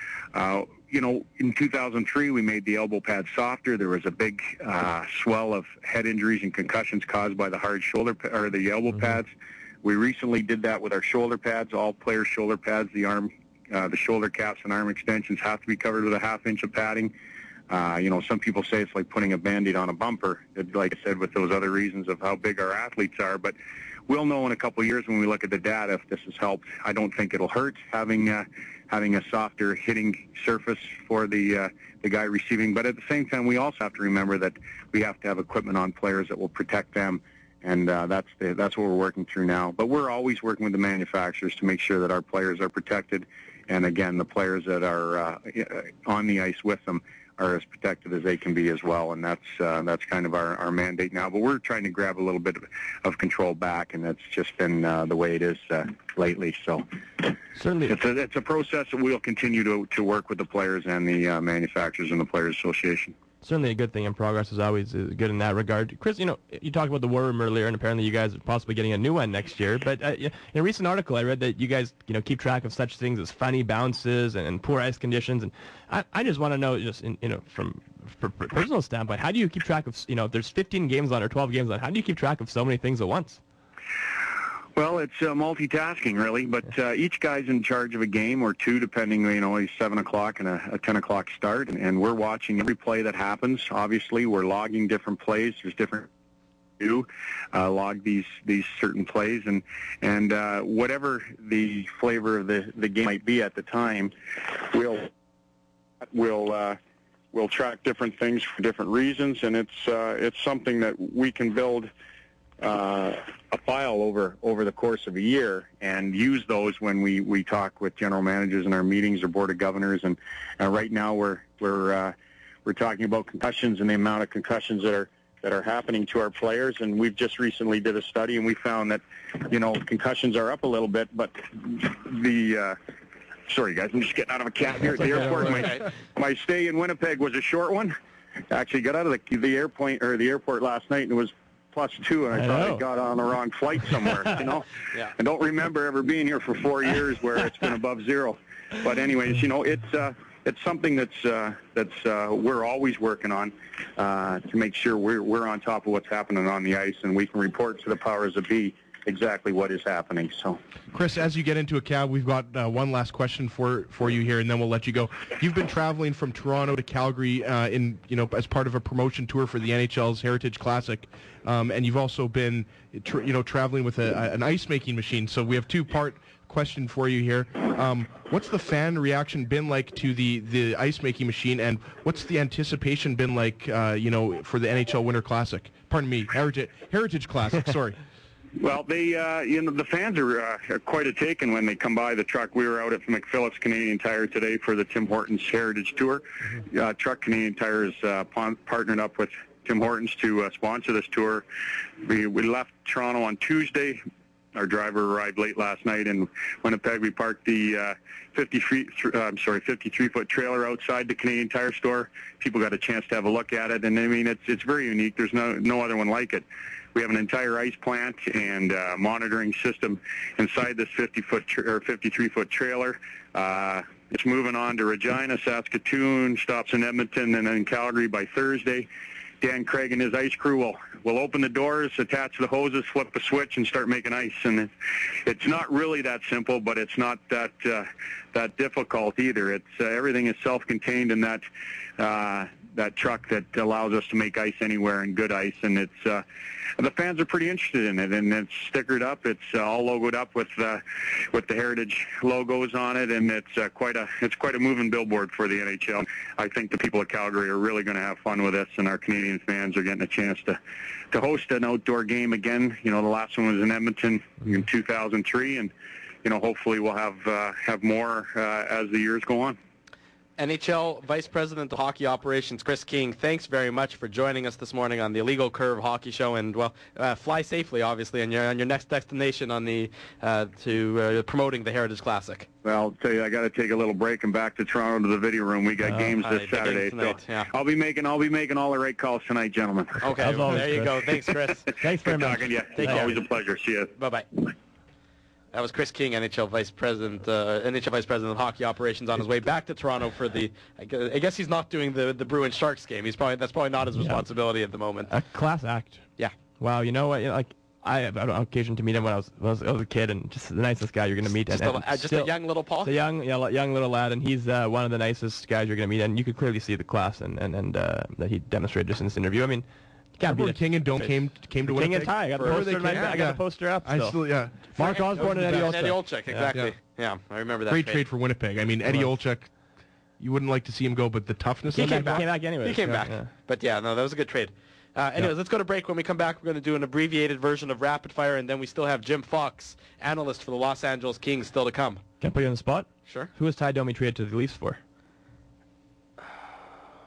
in 2003, we made the elbow pad softer. There was a big swell of head injuries and concussions caused by the hard shoulder or the elbow pads. We recently did that with our shoulder pads, all players' shoulder pads, the shoulder caps and arm extensions have to be covered with a half-inch of padding. Some people say it's like putting a Band-Aid on a bumper, like I said, with those other reasons of how big our athletes are. But we'll know in a couple of years when we look at the data if this has helped. I don't think it'll hurt having a softer hitting surface for the guy receiving. But at the same time, we also have to remember that we have to have equipment on players that will protect them. And that's what we're working through now. But we're always working with the manufacturers to make sure that our players are protected. And again, the players that are on the ice with them are as protected as they can be as well, and that's kind of our mandate now. But we're trying to grab a little bit of control back, and that's just been the way it is lately. So
Certainly,
it's a process that we'll continue to work with the players and the manufacturers and the Players Association.
Certainly a good thing, and progress is always good in that regard. Chris, you talked about the war room earlier, and apparently you guys are possibly getting a new one next year. But in a recent article, I read that you guys, keep track of such things as funny bounces and poor ice conditions. And I just want to know, just from a personal standpoint, how do you keep track of, if there's 15 games on or 12 games on, how do you keep track of so many things at once?
Well, it's multitasking, really, but each guy's in charge of a game or two, depending, he's 7 o'clock and a 10 o'clock start, and we're watching every play that happens. Obviously, we're logging different plays. There's different log these certain plays, and whatever the flavor of the game might be at the time, we'll track different things for different reasons, and it's something that we can build a file over the course of a year and use those when we talk with general managers in our meetings or board of governors. And right now we're talking about concussions and the amount of concussions that are happening to our players. And we've just recently did a study, and we found that concussions are up a little bit, but sorry guys, I'm just getting out of a cab here at the airport. My stay in Winnipeg was a short one. Actually got out of the airport last night, and it was +2, and I thought I got on the wrong flight somewhere,
Yeah.
I don't remember ever being here for 4 years where it's been above zero. But anyways, it's something that's we're always working on to make sure we're on top of what's happening on the ice, and we can report to the powers that be exactly what is happening. So,
Chris, as you get into a cab, we've got one last question for you here, and then we'll let you go. You've been traveling from Toronto to Calgary as part of a promotion tour for the NHL's Heritage Classic, and you've also been traveling with an ice making machine. So we have two-part question for you here. What's the fan reaction been like to the ice making machine, and what's the anticipation been like for the NHL Winter Classic? Pardon me, Heritage Classic. Sorry.
Well, they, the fans are quite a taken when they come by the truck. We were out at McPhillips Canadian Tire today for the Tim Hortons Heritage Tour. Truck Canadian Tire is partnered up with Tim Hortons to sponsor this tour. We left Toronto on Tuesday. Our driver arrived late last night in Winnipeg. We parked the 53-foot trailer outside the Canadian Tire store. People got a chance to have a look at it, and I mean it's very unique. There's no other one like it. We have an entire ice plant and monitoring system inside this 53-foot trailer. It's moving on to Regina, Saskatoon, stops in Edmonton, and then Calgary by Thursday. Dan Craig and his ice crew will open the doors, attach the hoses, flip the switch, and start making ice. And it's not really that simple, but it's not that difficult either. It's everything is self-contained in that truck that allows us to make ice anywhere, and good ice. And it's the fans are pretty interested in it, and it's stickered up. It's all logoed up with the Heritage logos on it, and it's quite a moving billboard for the NHL. I think the people of Calgary are really going to have fun with this, and our Canadian fans are getting a chance to host an outdoor game again. The last one was in Edmonton in 2003, and hopefully we'll have more as the years go on.
NHL Vice President of Hockey Operations, Chris King, thanks very much for joining us this morning on the Illegal Curve Hockey Show, and fly safely, obviously, on your next destination on the promoting the Heritage Classic.
Well, I'll tell you, I got to take a little break and back to Toronto to the video room. We got games this Saturday,
tonight,
so
yeah.
I'll be making all the right calls tonight, gentlemen.
Okay, well, there you go. Thanks, Chris.
Thanks very much.
Talking to you.
Take care.
Always a pleasure. See you.
Bye-bye. That was Chris King, NHL Vice President of Hockey Operations, on his way back to Toronto for the. I guess he's not doing the Bruins Sharks game. That's probably not his responsibility at the moment.
A class act.
Yeah.
Wow. You know what? I had an occasion to meet him when I was a kid, and just the nicest guy you're going to meet.
Just a young little Paul.
A young little lad, and he's one of the nicest guys you're going to meet, and you could clearly see the class and that he demonstrated just in this interview. I mean.
Remember King and Don't came to Winnipeg?
King and Ty. I got the poster up.
I still, yeah.
Mark Osborne and Eddie Olczyk.
Exactly. Yeah, I remember that.
Great trade for Winnipeg. I mean, Eddie Olczyk, you wouldn't like to see him go, but the toughness.
He came back anyway.
He came back. Yeah. But yeah, no, that was a good trade. Anyways, let's go to break. When we come back, we're going to do an abbreviated version of Rapid Fire, and then we still have Jim Fox, analyst for the Los Angeles Kings, still to come.
Can I put you on the spot?
Sure.
Who was Ty Domi traded to the Leafs for?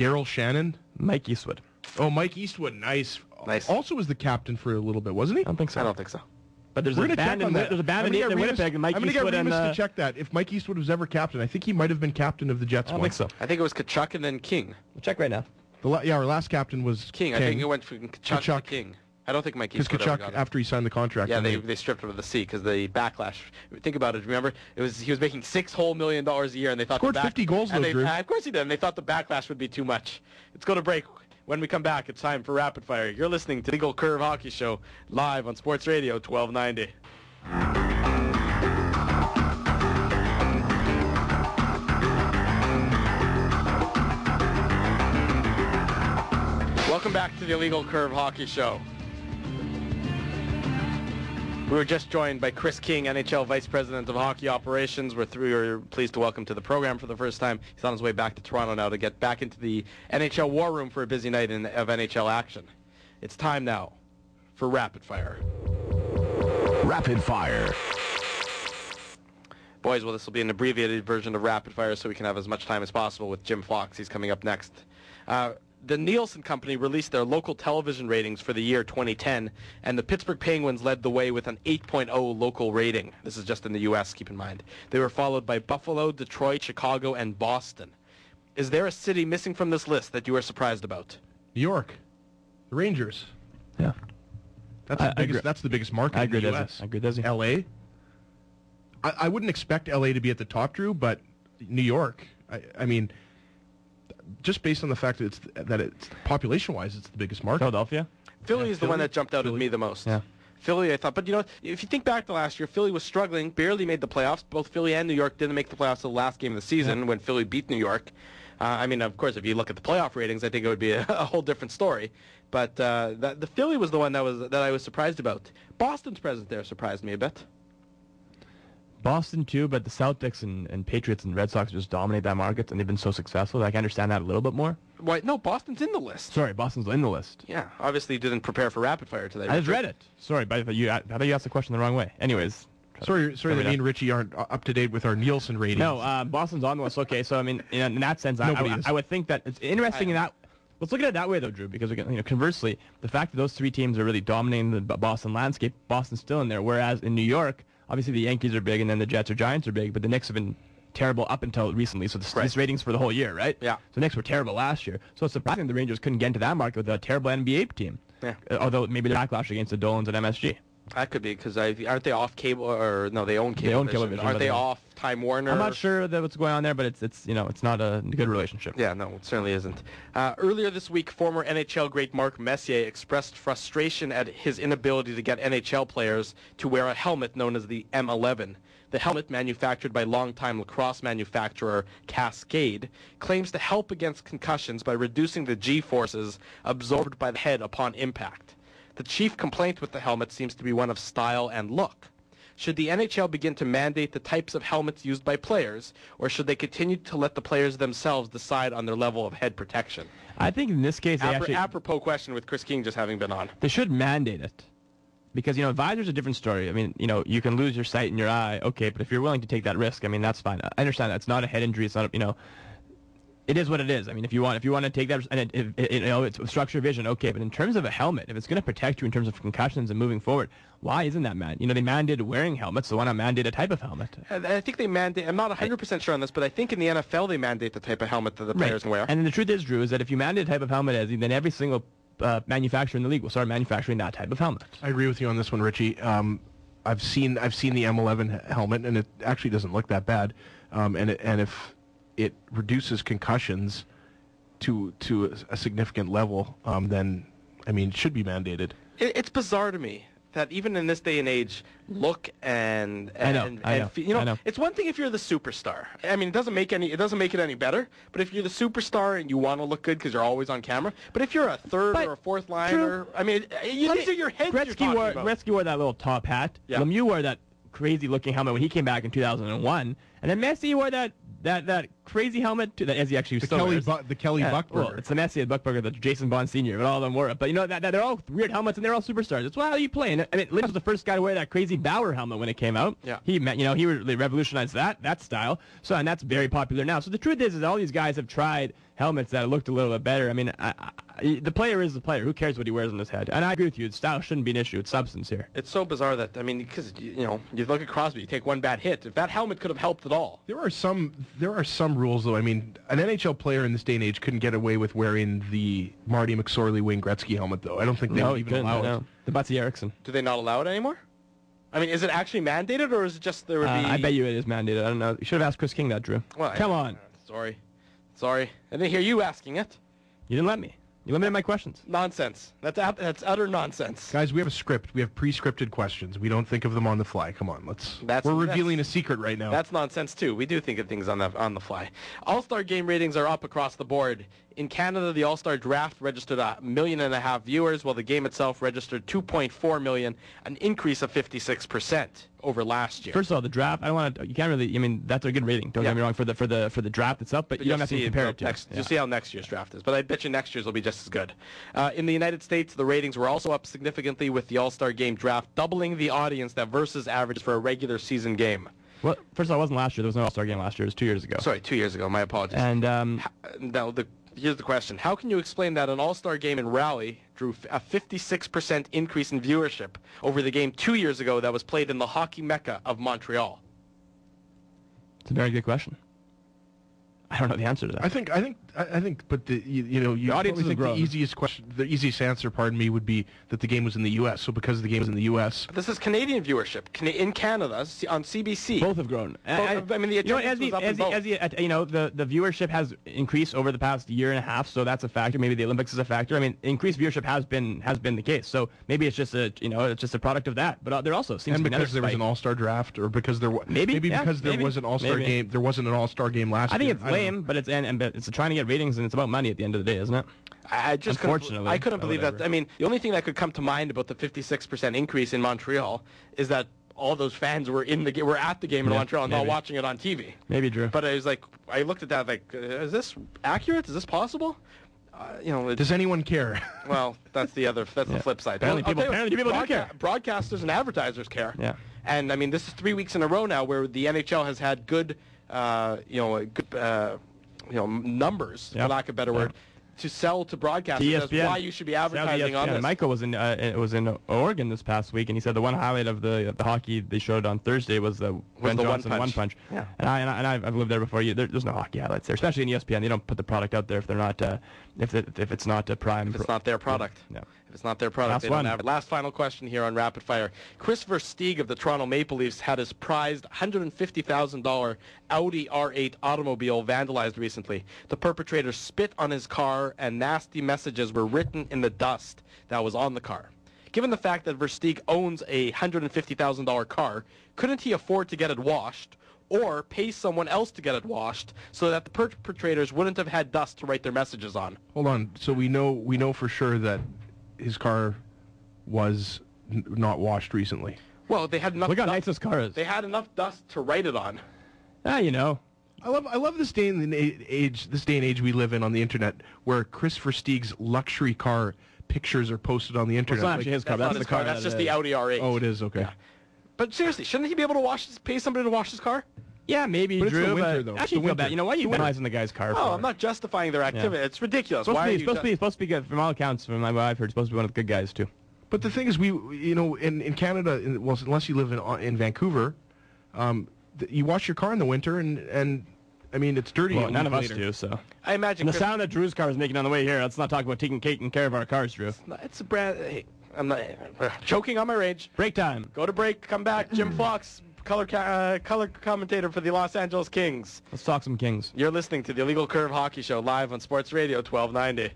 Daryl Shannon.
Mike Eastwood.
Oh, Mike Eastwood. Nice.
Nice.
Also was the captain for a little bit, wasn't he?
I don't think so.
I don't think so.
But there's
We're
a
going to check
band
on
in
that.
there's a band in Winnipeg. Mike
I'm going to
Eastwood
get
and
Remus to check that. If Mike Eastwood was ever captain, I think he might have been captain of the Jets
I don't
once.
think so.
I think it was Kachuk and then King.
We'll check right now.
Our last captain was
King. I think it went from Kachuk to
Kachuk.
King. I don't think Mike
Because
Eastwood ever
Kachuk,
got it.
after he signed the contract.
Yeah,
and
they stripped him of the C because the backlash. Think about it. Remember, he was making $6 whole million a year, and they thought
Scored 50 goals,
and
though, Drew.
Of course he did. And they thought the backlash would be too much. Let's go to break. When we come back, it's time for Rapid Fire. You're listening to the Eagle Curve Hockey Show live on Sports Radio 1290. Welcome back to the Illegal Curve Hockey Show. We were just joined by Chris King, NHL Vice President of Hockey Operations. We're pleased to welcome to the program for the first time. He's on his way back to Toronto now to get back into the NHL War Room for a busy night of NHL action. It's time now for Rapid Fire.
Rapid Fire.
Boys, well, this will be an abbreviated version of Rapid Fire so we can have as much time as possible with Jim Fox. He's coming up next. The Nielsen Company released their local television ratings for the year 2010, and the Pittsburgh Penguins led the way with an 8.0 local rating. This is just in the U.S., keep in mind. They were followed by Buffalo, Detroit, Chicago, and Boston. Is there a city missing from this list that you are surprised about?
New York. The Rangers.
Yeah.
That's the biggest market
I
in the
agree,
U.S.
I agree, Desi.
L.A.? I wouldn't expect L.A. to be at the top, Drew, but New York, I mean, just based on the fact that it's population-wise, it's the biggest market.
Philadelphia?
Philly is the one that jumped out at me the most.
Yeah.
Philly, I thought. But, you know, if you think back to last year, Philly was struggling, barely made the playoffs. Both Philly and New York didn't make the playoffs the last game of the season when Philly beat New York. I mean, of course, if you look at the playoff ratings, I think it would be a whole different story. But the Philly was the one that I was surprised about. Boston's presence there surprised me a bit.
Boston too, but the Celtics and Patriots and Red Sox just dominate that market, and they've been so successful. I can understand that a little bit more.
Why? No, Boston's in the list.
Sorry, Boston's in the list.
Yeah, obviously you didn't prepare for Rapid Fire today.
I just read it. Sorry, but I thought you asked the question the wrong way. Anyways.
Sorry that me and Richie aren't up to date with our Nielsen ratings.
No, Boston's on the list. Okay, so I mean, in that sense, I would think that it's interesting in that. Let's look at it that way, though, Drew, because conversely, the fact that those three teams are really dominating the Boston landscape, Boston's still in there. Whereas in New York, obviously the Yankees are big, and then the Jets or Giants are big, but the Knicks have been terrible up until recently. So this ratings for the whole year, right?
Yeah.
So the Knicks were terrible last year. So it's surprising the Rangers couldn't get into that market with a terrible NBA team.
Yeah.
Although maybe the backlash against the Dolans and MSG.
That could be because aren't they off cable or no? They own cable.
They own Cablevision,
Aren't
but
they off Time Warner?
I'm not sure what's going on there, but it's not a good relationship.
Yeah, no, it certainly isn't. Earlier this week, former NHL great Mark Messier expressed frustration at his inability to get NHL players to wear a helmet known as the M11. The helmet, manufactured by longtime lacrosse manufacturer Cascade, claims to help against concussions by reducing the G-forces absorbed by the head upon impact. The chief complaint with the helmet seems to be one of style and look. Should the NHL begin to mandate the types of helmets used by players, or should they continue to let the players themselves decide on their level of head protection?
I think in this case,
apropos question with Chris King just having been on.
They should mandate it. Because, visors a different story. I mean, you can lose your sight in your eye, okay, but if you're willing to take that risk, I mean, that's fine. I understand that. It's not a head injury. It's not, it is what it is. I mean, if you want to take that, and it's obstructs your vision, okay, but in terms of a helmet, if it's going to protect you in terms of concussions and moving forward, why isn't that they mandated wearing helmets, so why not mandate a type of helmet?
I think they mandate, I'm not 100% sure on this, but I think in the NFL they mandate the type of helmet that the players can wear.
And the truth is, Drew, is that if you mandate a type of helmet, then every single manufacturer in the league will start manufacturing that type of helmet.
I agree with you on this one, Richie. I've seen the M11 helmet, and it actually doesn't look that bad. And if it reduces concussions to a significant level, then it should be mandated.
It's bizarre to me that even in this day and age, look and
I know.
It's one thing if you're the superstar. I mean, it doesn't make it any better. But if you're the superstar and you want to look good because you're always on camera, but if you're a third or a fourth liner, I mean, these are your heads you're talking about.
Gretzky wore that little top hat.
Yeah.
Lemieux wore that crazy-looking helmet when he came back in 2001, and then Messi wore that crazy helmet too, that as he actually
The
still
Kelly
wears.
the Kelly Buckburger.
Well, it's the Messi, the Buckburger, the Jason Bond Sr., but all of them wore it. But you know that they're all weird helmets, and they're all superstars. It's how you play. And I mean, Lynch was the first guy to wear that crazy Bauer helmet when it came out.
Yeah.
He revolutionized that style. So, and that's very popular now. So the truth is all these guys have tried helmets that looked a little bit better. I mean, the player is the player. Who cares what he wears on his head? And I agree with you. Style shouldn't be an issue. It's substance here.
It's so bizarre that, I mean, because, you know, you look at Crosby, you take one bad hit. If that helmet could have helped at all.
There are some rules, though. I mean, an NHL player in this day and age couldn't get away with wearing the Marty McSorley Wayne Gretzky helmet, though. I don't think they would even allow it.
The Butsy Erickson.
Do they not allow it anymore? I mean, is it actually mandated, or is it just there would be...
I bet you it is mandated. I don't know. You should have asked Chris King that, Drew.
Well,
Come on.
Sorry. I didn't hear you asking it.
You didn't let me. You limited my questions.
Nonsense. That's utter nonsense.
Guys, we have a script. We have pre-scripted questions. We don't think of them on the fly. Come on, we're revealing a secret right now.
That's nonsense too. We do think of things on the fly. All-Star game ratings are up across the board. In Canada, the All-Star Draft registered 1.5 million viewers, while the game itself registered 2.4 million, an increase of 56% over last year.
First of all, the draft. I don't want to. You can't really. I mean, that's a good rating. Don't get me wrong for the draft itself, but you don't have to compare it to.
You'll see how next year's draft is, but I bet you next year's will be just as good. In the United States, the ratings were also up significantly, with the All-Star Game draft doubling the audience that Versus averages for a regular season game.
Well, first of all, it wasn't last year. There was no All-Star Game last year. It was 2 years ago.
Sorry, 2 years ago. My apologies.
And
now here's the question. How can you explain that an All-Star Game in Raleigh drew a 56% increase in viewership over the game 2 years ago that was played in the hockey mecca of Montreal?
It's a very good question. I don't know the answer to that.
I think, but you
audience
probably think
grown.
the easiest answer, pardon me, would be that the game was in the U.S. So because the game was in the U.S.,
This is Canadian viewership in Canada on CBC.
Both have grown.
I mean, the attendance was up in both.
The viewership has increased over the past year and a half, so that's a factor. Maybe the Olympics is a factor. I mean, increased viewership has been the case. So maybe it's just a product of that. But there also seems
and
to be
because there was an All-Star draft, or because there was because there was an All-Star game, there wasn't an All-Star game last year.
I think it's lame, but it's trying to get ratings, and it's about money at the end of the day, isn't it?
Unfortunately, I couldn't believe that. I mean, the only thing that could come to mind about the 56% increase in Montreal is that all those fans were at the game in Montreal and not watching it on TV.
Maybe, Drew.
But I was like, I looked at that like, is this accurate? Is this possible?
Does anyone care?
Well, that's the flip side.
Apparently people do care.
Broadcasters and advertisers care.
Yeah.
And I mean, this is 3 weeks in a row now where the NHL has had good, numbers, for lack of a better word, to sell to broadcasters. That's why you should be advertising on this.
Michael was in Oregon this past week, and he said the one highlight of the hockey they showed on Thursday was the Ben Johnson one punch. Yeah. And I've lived there before. There's no hockey highlights there, especially in ESPN. They don't put the product out there if they're not if it's not a prime.
If it's not their product.
No.
If it's not their product, they don't have it. Last final question here on Rapid Fire. Chris Versteeg of the Toronto Maple Leafs had his prized $150,000 Audi R8 automobile vandalized recently. The perpetrator spit on his car, and nasty messages were written in the dust that was on the car. Given the fact that Versteeg owns a $150,000 car, couldn't he afford to get it washed or pay someone else to get it washed so that the perpetrators wouldn't have had dust to write their messages on?
Hold on. So we know for sure that his car was not washed recently.
Well, they had enough.
Look how nice this car is.
They had enough dust to write it on.
I
love this day and age we live in on the internet, where Chris Versteeg's luxury car pictures are posted on the internet.
Well, it's not actually his car.
That's the car. That's just the Audi R8.
Oh, it is, okay.
Yeah. But seriously, shouldn't he be able to pay somebody to wash his car?
Yeah, maybe,
but
Drew.
It's the winter, though.
Actually, feel bad. Why are you vandalizing the guy's car?
Oh, I'm not justifying their activity. Yeah. It's ridiculous.
It's supposed to be good. From all accounts, from what I've heard, it's supposed to be one of the good guys too.
But the thing is, in Canada, unless you live in Vancouver, you wash your car in the winter, and I mean, it's dirty.
Well, none of us do, so.
I imagine.
And the sound that Drew's car is making on the way here, let's not talk about taking care of our cars, Drew.
It's a brand. Hey, I'm not choking on my rage.
Break time.
Go to break. Come back. Jim Fox, color commentator for the Los Angeles Kings.
Let's talk some Kings.
You're listening to the Illegal Curve Hockey Show live on Sports Radio 1290.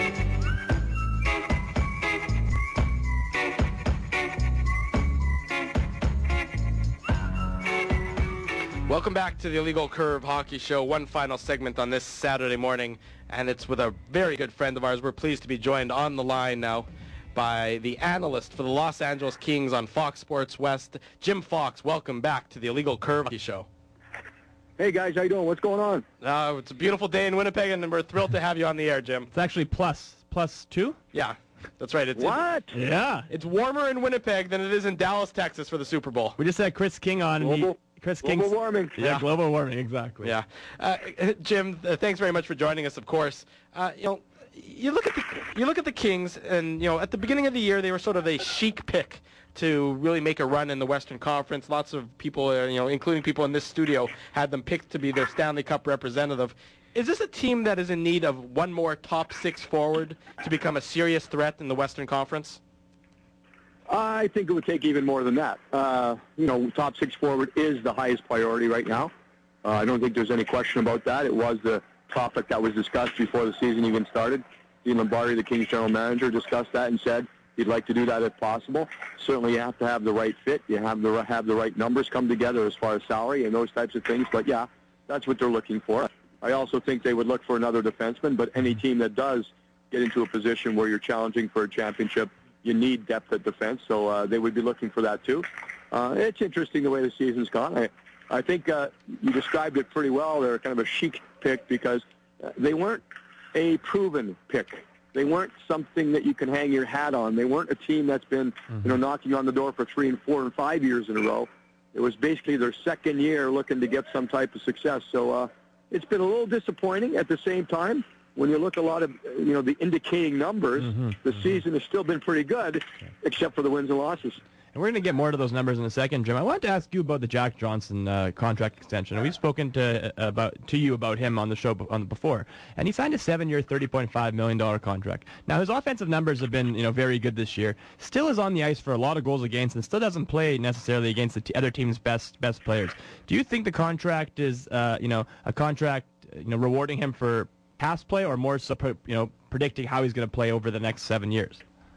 Welcome back to the Illegal Curve Hockey Show. One final segment on this Saturday morning, and it's with a very good friend of ours. We're pleased to be joined on the line now by the analyst for the Los Angeles Kings on Fox Sports West, Jim Fox. Welcome back to the Illegal Curve Hockey Show.
Hey guys, how you doing? What's going on?
It's a beautiful day in Winnipeg, and we're thrilled to have you on the air, Jim.
It's actually plus 2?
Yeah, that's right.
What?
Yeah.
It's warmer in Winnipeg than it is in Dallas, Texas for the Super Bowl.
We just had Chris King on.
Global warming.
Yeah, global warming, exactly.
Yeah. Jim, thanks very much for joining us, of course. You look at the Kings, and at the beginning of the year they were sort of a chic pick to really make a run in the Western Conference. Lots of people, including people in this studio, had them picked to be their Stanley Cup representative. Is this a team that is in need of one more top 6 forward to become a serious threat in the Western Conference?
I think it would take even more than that. Top 6 forward is the highest priority right now. I don't think there's any question about that. It was the topic that was discussed before the season even started. Dean Lombardi, the Kings general manager, discussed that and said he'd like to do that if possible. Certainly you have to have the right fit. You have to have the right numbers come together as far as salary and those types of things. But, yeah, that's what they're looking for. I also think they would look for another defenseman, but any team that does get into a position where you're challenging for a championship, you need depth at defense, so they would be looking for that too. It's interesting the way the season's gone. I think you described it pretty well. They're kind of a chic pick because they weren't a proven pick. They weren't something that you can hang your hat on. They weren't a team that's been knocking on the door for 3 and 4 and 5 years in a row. It was basically their second year looking to get some type of success. So it's been a little disappointing. At the same time, when you look a lot of the indicating numbers, the season has still been pretty good, except for the wins and losses.
And we're going to get more to those numbers in a second, Jim. I wanted to ask you about the Jack Johnson contract extension. We've spoken to you about him on the show before, and he signed a 7-year, $30.5 million contract. Now his offensive numbers have been very good this year. Still is on the ice for a lot of goals against, and still doesn't play necessarily against the other team's best players. Do you think the contract is a contract rewarding him for past play, or more so predicting how he's going to play over the next 7 years?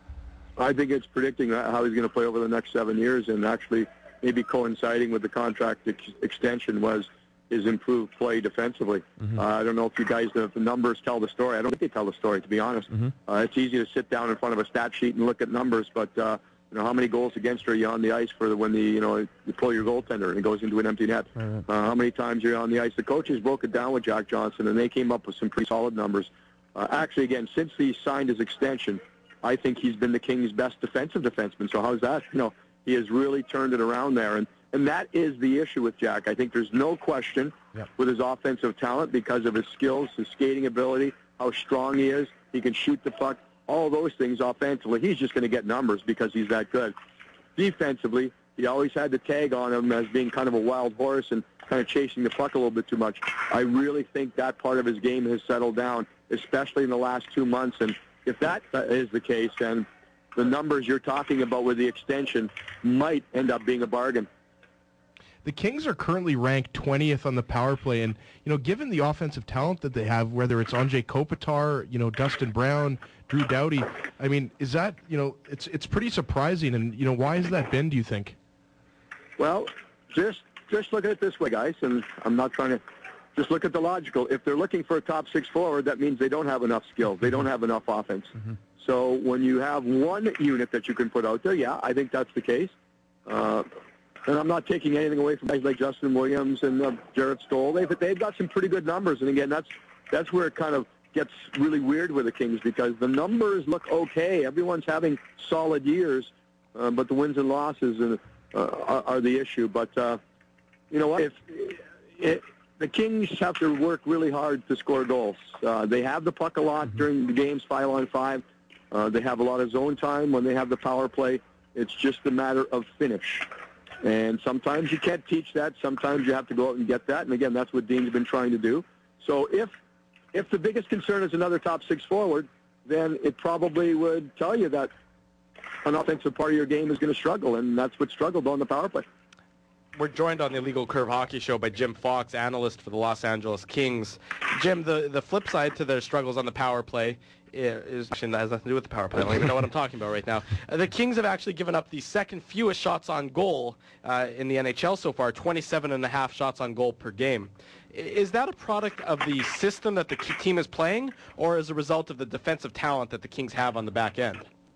I think it's predicting how he's going to play over the next 7 years, and actually maybe coinciding with the contract extension was his improved play defensively. I don't know if you guys, the numbers tell the story. I don't think they tell the story, to be honest. It's easy to sit down in front of a stat sheet and look at numbers, but how many goals against are you on the ice for when you pull your goaltender and it goes into an empty net? How many times are you on the ice? The coaches broke it down with Jack Johnson, and they came up with some pretty solid numbers. Actually, again, since he signed his extension, I think he's been the Kings' best defensive defenseman. So how's that? He has really turned it around there. And that is the issue with Jack. I think there's no question with his offensive talent because of his skills, his skating ability, how strong he is. He can shoot the puck. All those things offensively, he's just going to get numbers because he's that good. Defensively, he always had the tag on him as being kind of a wild horse and kind of chasing the puck a little bit too much. I really think that part of his game has settled down, especially in the last 2 months. And if that is the case, then the numbers you're talking about with the extension might end up being a bargain.
The Kings are currently ranked 20th on the power play, and given the offensive talent that they have, whether it's Anze Kopitar, Dustin Brown, Drew Doughty, I mean, is that it's pretty surprising, and why has that been? Do you think?
Well, just look at it this way, guys, and I'm not trying to. Just look at the logical. If they're looking for a top 6 forward, that means they don't have enough skills. They don't have enough offense. So when you have one unit that you can put out there, yeah, I think that's the case. And I'm not taking anything away from guys like Justin Williams and Jarrett Stoll. They've got some pretty good numbers. And again, that's where it kind of gets really weird with the Kings because the numbers look okay. Everyone's having solid years, but the wins and losses are the issue. But you know what? The Kings have to work really hard to score goals. They have the puck a lot during the games 5-on-5. They have a lot of zone time when they have the power play. It's just a matter of finish. And sometimes you can't teach that. Sometimes you have to go out and get that. And, again, that's what Dean's been trying to do. So if the biggest concern is another top 6 forward, then it probably would tell you that an offensive part of your game is going to struggle, and that's what struggled on the power play.
We're joined on the Illegal Curve Hockey Show by Jim Fox, analyst for the Los Angeles Kings. Jim, the flip side to their struggles on the power play is actually that has nothing to do with the power play. I don't even know what I'm talking about right now. The Kings have actually given up the second fewest shots on goal in the NHL so far, 27.5 shots on goal per game. Is that a product of the system that the team is playing, or as a result of the defensive talent that the Kings have on the back end?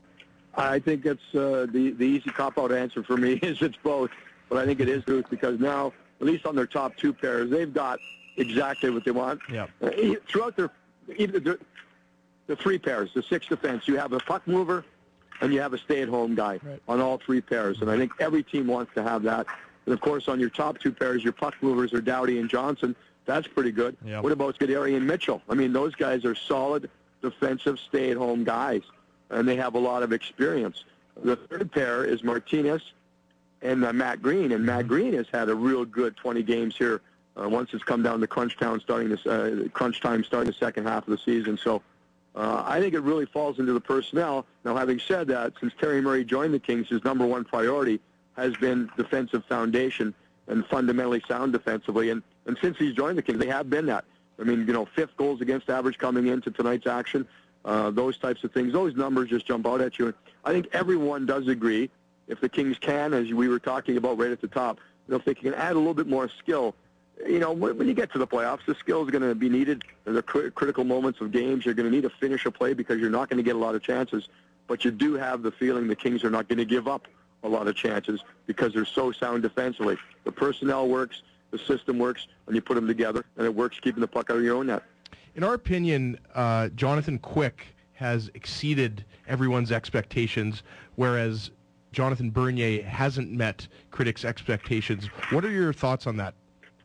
I think it's the easy cop-out answer for me is it's both, but I think it is truth because now, at least on their top two pairs, they've got exactly what they want.
Yeah.
Throughout the three pairs, the six defense, you have a puck mover and you have a stay-at-home guy on all three pairs, and I think every team wants to have that. And, of course, on your top two pairs, your puck movers are Doughty and Johnson. That's pretty good.
Yep.
What about Scuderi and Mitchell? I mean, those guys are solid defensive stay-at-home guys, and they have a lot of experience. The third pair is Martinez and Matt Green, and Matt Green has had a real good 20 games here once it's come down to crunch time starting the second half of the season. So I think it really falls into the personnel. Now, having said that, since Terry Murray joined the Kings, his number one priority has been defensive foundation and fundamentally sound defensively. And since he's joined the Kings, they have been that. I mean, fifth goals against average coming into tonight's action, those types of things. Those numbers just jump out at you. And I think everyone does agree, if the Kings can, as we were talking about right at the top, if they can add a little bit more skill, when you get to the playoffs, the skill is going to be needed. In the critical moments of games, you're going to need to finish a play because you're not going to get a lot of chances. But you do have the feeling the Kings are not going to give up a lot of chances because they're so sound defensively. The personnel works, the system works, and you put them together, and it works keeping the puck out of your own net.
In our opinion, Jonathan Quick has exceeded everyone's expectations, whereas Jonathan Bernier hasn't met critics' expectations. What are your thoughts on that?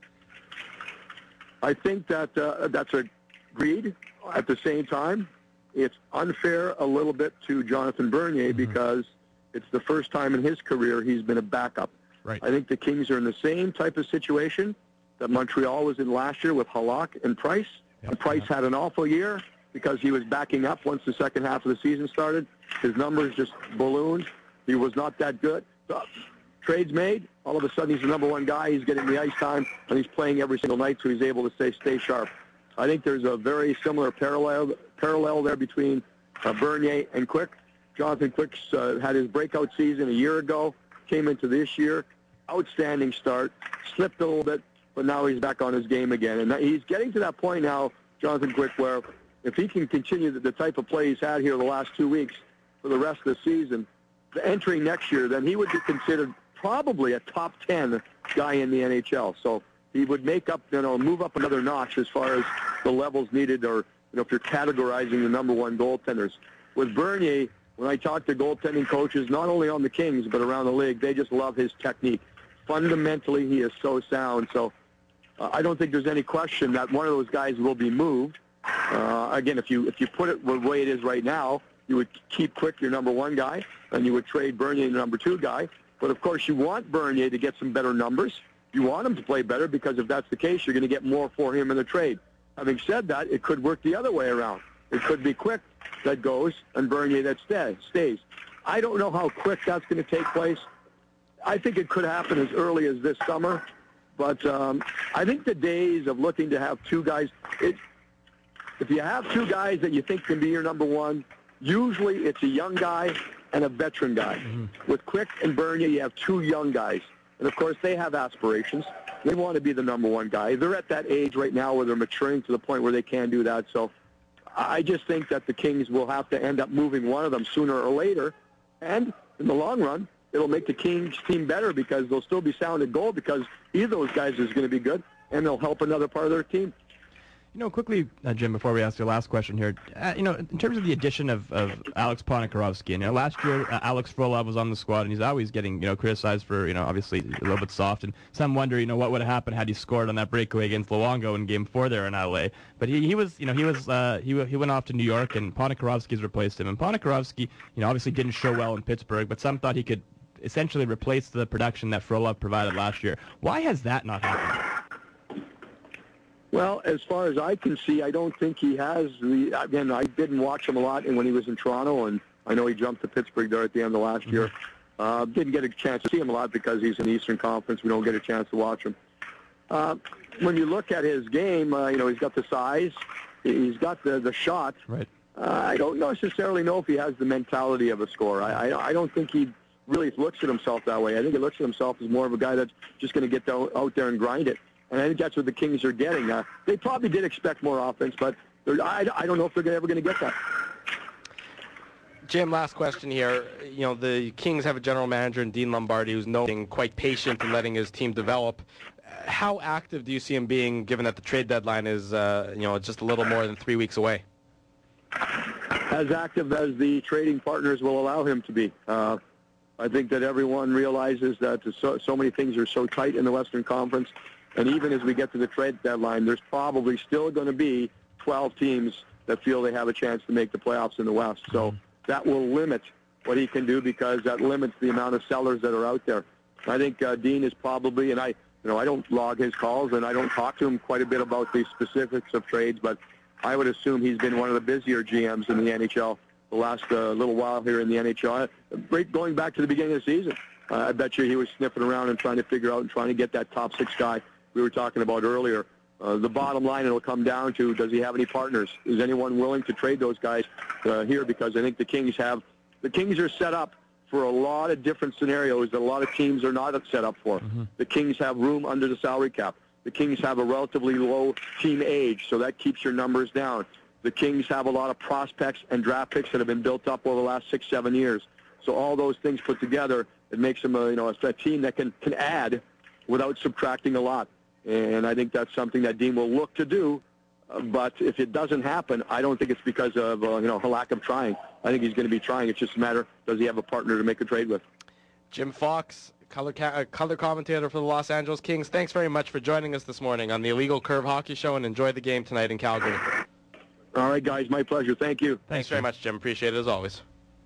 I think that that's agreed. At the same time, it's unfair a little bit to Jonathan Bernier because it's the first time in his career he's been a backup.
Right.
I think the Kings are in the same type of situation that Montreal was in last year with Halak and Price.
Yep.
And Price had an awful year because he was backing up once the second half of the season started. His numbers just ballooned. He was not that good. So, trades made. All of a sudden, he's the number one guy. He's getting the ice time, and he's playing every single night, so he's able to stay sharp. I think there's a very similar parallel there between Bernier and Quick. Jonathan Quick had his breakout season a year ago, came into this year, outstanding start, slipped a little bit, but now he's back on his game again. And he's getting to that point now, Jonathan Quick, where if he can continue the type of play he's had here the last 2 weeks for the rest of the season, entering next year, then he would be considered probably a top 10 guy in the NHL. So he would make up, move up another notch as far as the levels needed, or if you're categorizing the number one goaltenders. With Bernier, when I talk to goaltending coaches, not only on the Kings but around the league, they just love his technique. Fundamentally, he is so sound. So I don't think there's any question that one of those guys will be moved. Again, if you put it the way it is right now, you would keep Quick your number one guy, and you would trade Bernier the number two guy. But, of course, you want Bernier to get some better numbers. You want him to play better because if that's the case, you're going to get more for him in the trade. Having said that, it could work the other way around. It could be Quick that goes and Bernier that stays. I don't know how quick that's going to take place. I think it could happen as early as this summer. But I think the days of looking to have two guys, if you have two guys that you think can be your number one, usually it's a young guy and a veteran guy. With Quick and Bernier, you have two young guys. And, of course, they have aspirations. They want to be the number one guy. They're at that age right now where they're maturing to the point where they can do that. So I just think that the Kings will have to end up moving one of them sooner or later. And in the long run, it'll make the Kings team better because they'll still be sound at goal because either of those guys is going to be good, and they'll help another part of their team.
Quickly, Jim, before we ask your last question here, in terms of the addition of Alex Ponikarovsky, last year Alex Frolov was on the squad, and he's always getting, criticized for, obviously a little bit soft, and some wonder, what would have happened had he scored on that breakaway against Luongo in Game 4 there in LA. But he went off to New York, and Ponikarovsky's replaced him, and Ponikarovsky, obviously didn't show well in Pittsburgh, but some thought he could essentially replace the production that Frolov provided last year. Why has that not happened?
Well, as far as I can see, I don't think he has. Again, I didn't watch him a lot when he was in Toronto, and I know he jumped to Pittsburgh there at the end of last year. Didn't get a chance to see him a lot because he's in the Eastern Conference. We don't get a chance to watch him. When you look at his game, he's got the size. He's got the shot.
Right.
I don't necessarily know if he has the mentality of a scorer. I don't think he really looks at himself that way. I think he looks at himself as more of a guy that's just going to get out there and grind it. And I think that's what the Kings are getting. They probably did expect more offense, but I don't know if they're ever going to get that.
Jim, last question here. You know, the Kings have a general manager in Dean Lombardi who's known quite patient in letting his team develop. How active do you see him being, given that the trade deadline is, just a little more than 3 weeks away?
As active as the trading partners will allow him to be. I think that everyone realizes that so many things are so tight in the Western Conference, and even as we get to the trade deadline, there's probably still going to be 12 teams that feel they have a chance to make the playoffs in the West. So that will limit what he can do, because that limits the amount of sellers that are out there. I think Dean is probably, and I don't log his calls, and I don't talk to him quite a bit about the specifics of trades, but I would assume he's been one of the busier GMs in the NHL the last little while here in the NHL. Right, going back to the beginning of the season, I bet you he was sniffing around and trying to figure out and trying to get that top 6 guy we were talking about earlier. The bottom line, it'll come down to, does he have any partners? Is anyone willing to trade those guys here? Because I think the Kings are set up for a lot of different scenarios that a lot of teams are not set up for. The Kings have room under the salary cap. The Kings have a relatively low team age, so that keeps your numbers down. The Kings have a lot of prospects and draft picks that have been built up over the last 6-7 years. So all those things put together, it makes them a team that can add without subtracting a lot. And I think that's something that Dean will look to do. But if it doesn't happen, I don't think it's because of a lack of trying. I think he's going to be trying. It's just a matter, does he have a partner to make a trade with?
Jim Fox, color commentator for the Los Angeles Kings. Thanks very much for joining us this morning on the Illegal Curve Hockey Show, and enjoy the game tonight in Calgary.
All right, guys, my pleasure. Thank you.
Thanks very much, Jim. Appreciate it as always.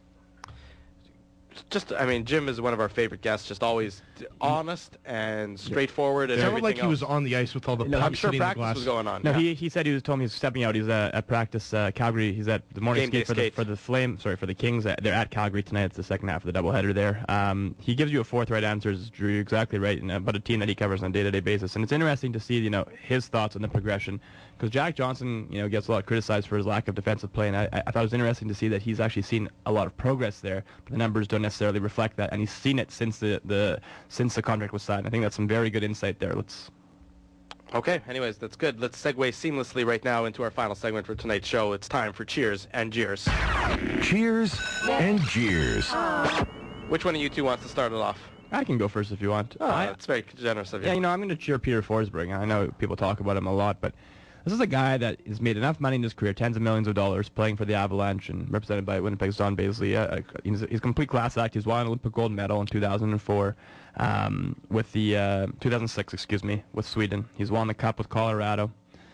Jim is one of our favorite guests, just always honest and straightforward. And
sounded like he was on the ice with all the pucks
I'm sure
hitting the
practice
glass.
was going on.
No,
yeah.
he said he told me he's stepping out. He's at practice, Calgary. He's at the morning
Game
skate
day
for the Kings. They're at Calgary tonight. It's the second half of the doubleheader there. He gives you a forthright answer, Drew. You're exactly right, about a team that he covers on a day-to-day basis. And it's interesting to see, his thoughts on the progression. Because Jack Johnson, gets a lot criticized for his lack of defensive play, and I thought it was interesting to see that he's actually seen a lot of progress there, but the numbers don't necessarily reflect that, and he's seen it since the contract was signed. I think that's some very good insight there.
Okay, anyways, that's good. Let's segue seamlessly right now into our final segment for tonight's show. It's time for Cheers and Jeers.
Cheers and Jeers.
Which one of you two wants to start it off?
I can go first if you want.
That's very generous of you.
Yeah, I'm going to cheer Peter Forsberg. I know people talk about him a lot, but this is a guy that has made enough money in his career, tens of millions of dollars, playing for the Avalanche and represented by Winnipeg's Don Bazley. He's a complete class act. He's won an Olympic gold medal in 2004 with the 2006, with Sweden. He's won the Cup with Colorado.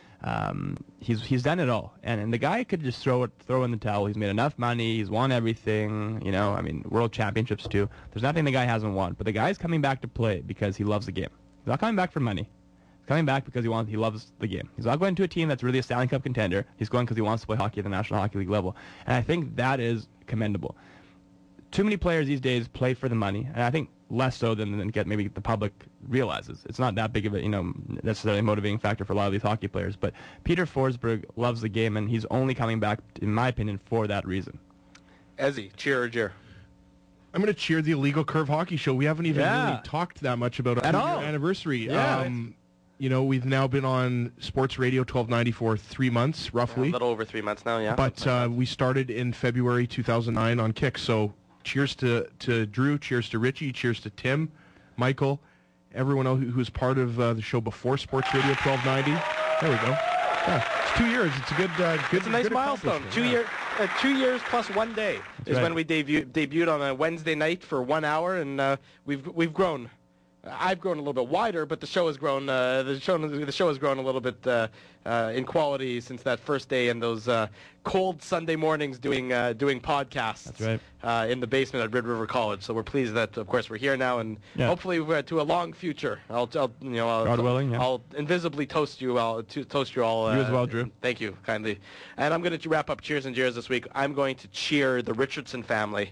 He's done it all, and the guy could just throw in the towel. He's made enough money. He's won everything. World championships too. There's nothing the guy hasn't won. But the guy's coming back to play because he loves the game. He's not coming back for money. He's coming back because he loves the game. He's not going to a team that's really a Stanley Cup contender. He's going because he wants to play hockey at the National Hockey League level, and I think that is commendable. Too many players these days play for the money, and I think less so than maybe the public realizes. It's not that big of a necessarily motivating factor for a lot of these hockey players. But Peter Forsberg loves the game, and he's only coming back, in my opinion, for that reason.
Ezzy, cheer or jeer?
I'm going to cheer the Illegal Curve Hockey Show. We haven't even really talked that much about our two-year anniversary.
Yeah.
We've now been on Sports Radio 1290 for 3 months, roughly.
A little over 3 months now, yeah.
But we started in February 2009 on Kick. So cheers to Drew, cheers to Richie, cheers to Tim, Michael, everyone else who was part of the show before Sports Radio 1290. There we go. Yeah, it's 2 years. It's a good.
It's a nice milestone. 2 years. 2 years plus 1 day is when we debuted on a Wednesday night for 1 hour, and we've grown. I've grown a little bit wider, but the show has grown. The show has grown a little bit in quality since that first day and those cold Sunday mornings doing podcasts.
That's right.
In the basement at Red River College. So we're pleased that, of course, we're here now, and hopefully we're to a long future. God
willing, yeah.
I'll invisibly toast you all. Toast you all.
You as well, Drew.
Thank you kindly. And I'm going to wrap up Cheers and Jeers this week. I'm going to cheer the Richardson family.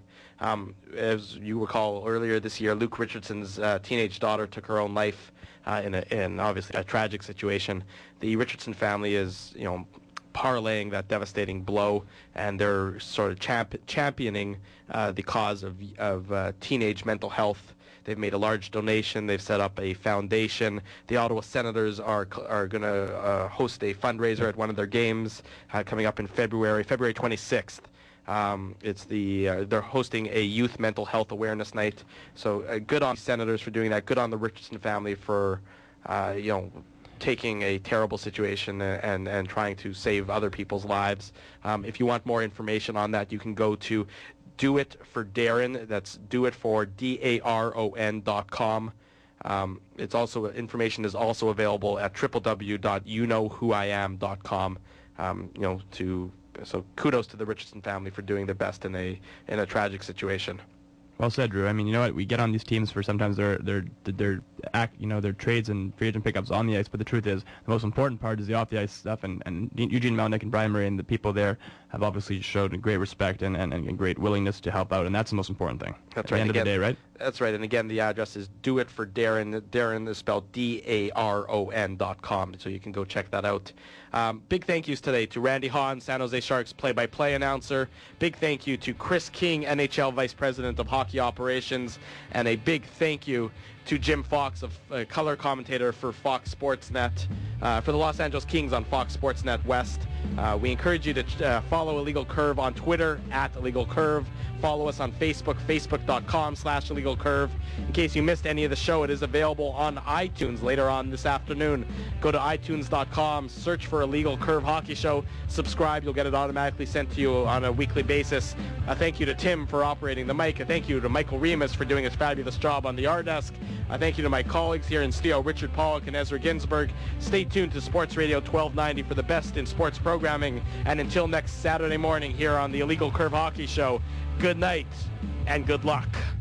As you recall, earlier this year, Luke Richardson's teenage daughter took her own life in obviously a tragic situation. The Richardson family is, parlaying that devastating blow, and they're sort of championing the cause of teenage mental health. They've made a large donation. They've set up a foundation. The Ottawa Senators are going to host a fundraiser at one of their games coming up in February 26th. It's they're hosting a youth mental health awareness night. So good on Senators for doing that. Good on the Richardson family for taking a terrible situation and trying to save other people's lives. If you want more information on that, you can go to Do It for Darren. That's Do It for DARON.com. It's also information is also available at www.youknowwhoiam.com. So kudos to the Richardson family for doing their best in a tragic situation.
Well said, Drew. I mean, you know what? We get on these teams for sometimes their trades and free agent pickups on the ice, but the truth is the most important part is the off the ice stuff. And Eugene Melnick and Brian Murray and the people there have obviously showed great respect and great willingness to help out, and that's the most important thing.
That's
right.
At
the end of the day, right?
That's right. And again, the address is Do It for Darren. Darren is spelled DARON.com, so you can go check that out. Big thank yous today to Randy Hahn, San Jose Sharks play-by-play announcer. Big thank you to Chris King, NHL Vice President of Hockey Operations. And a big thank you to Jim Fox, a color commentator for Fox Sportsnet, for the Los Angeles Kings on Fox Sportsnet West. We encourage you to follow Illegal Curve on Twitter, @IllegalCurve. Follow us on Facebook, facebook.com/IllegalCurve. In case you missed any of the show, it is available on iTunes later on this afternoon. Go to iTunes.com, search for Illegal Curve Hockey Show, subscribe. You'll get it automatically sent to you on a weekly basis. A thank you to Tim for operating the mic. A thank you to Michael Remus for doing his fabulous job on the R desk. A thank you to my colleagues here in studio, Richard Pollock and Ezra Ginsburg. Stay tuned to Sports Radio 1290 for the best in sports programming. And until next Saturday morning here on the Illegal Curve Hockey Show, good night and good luck.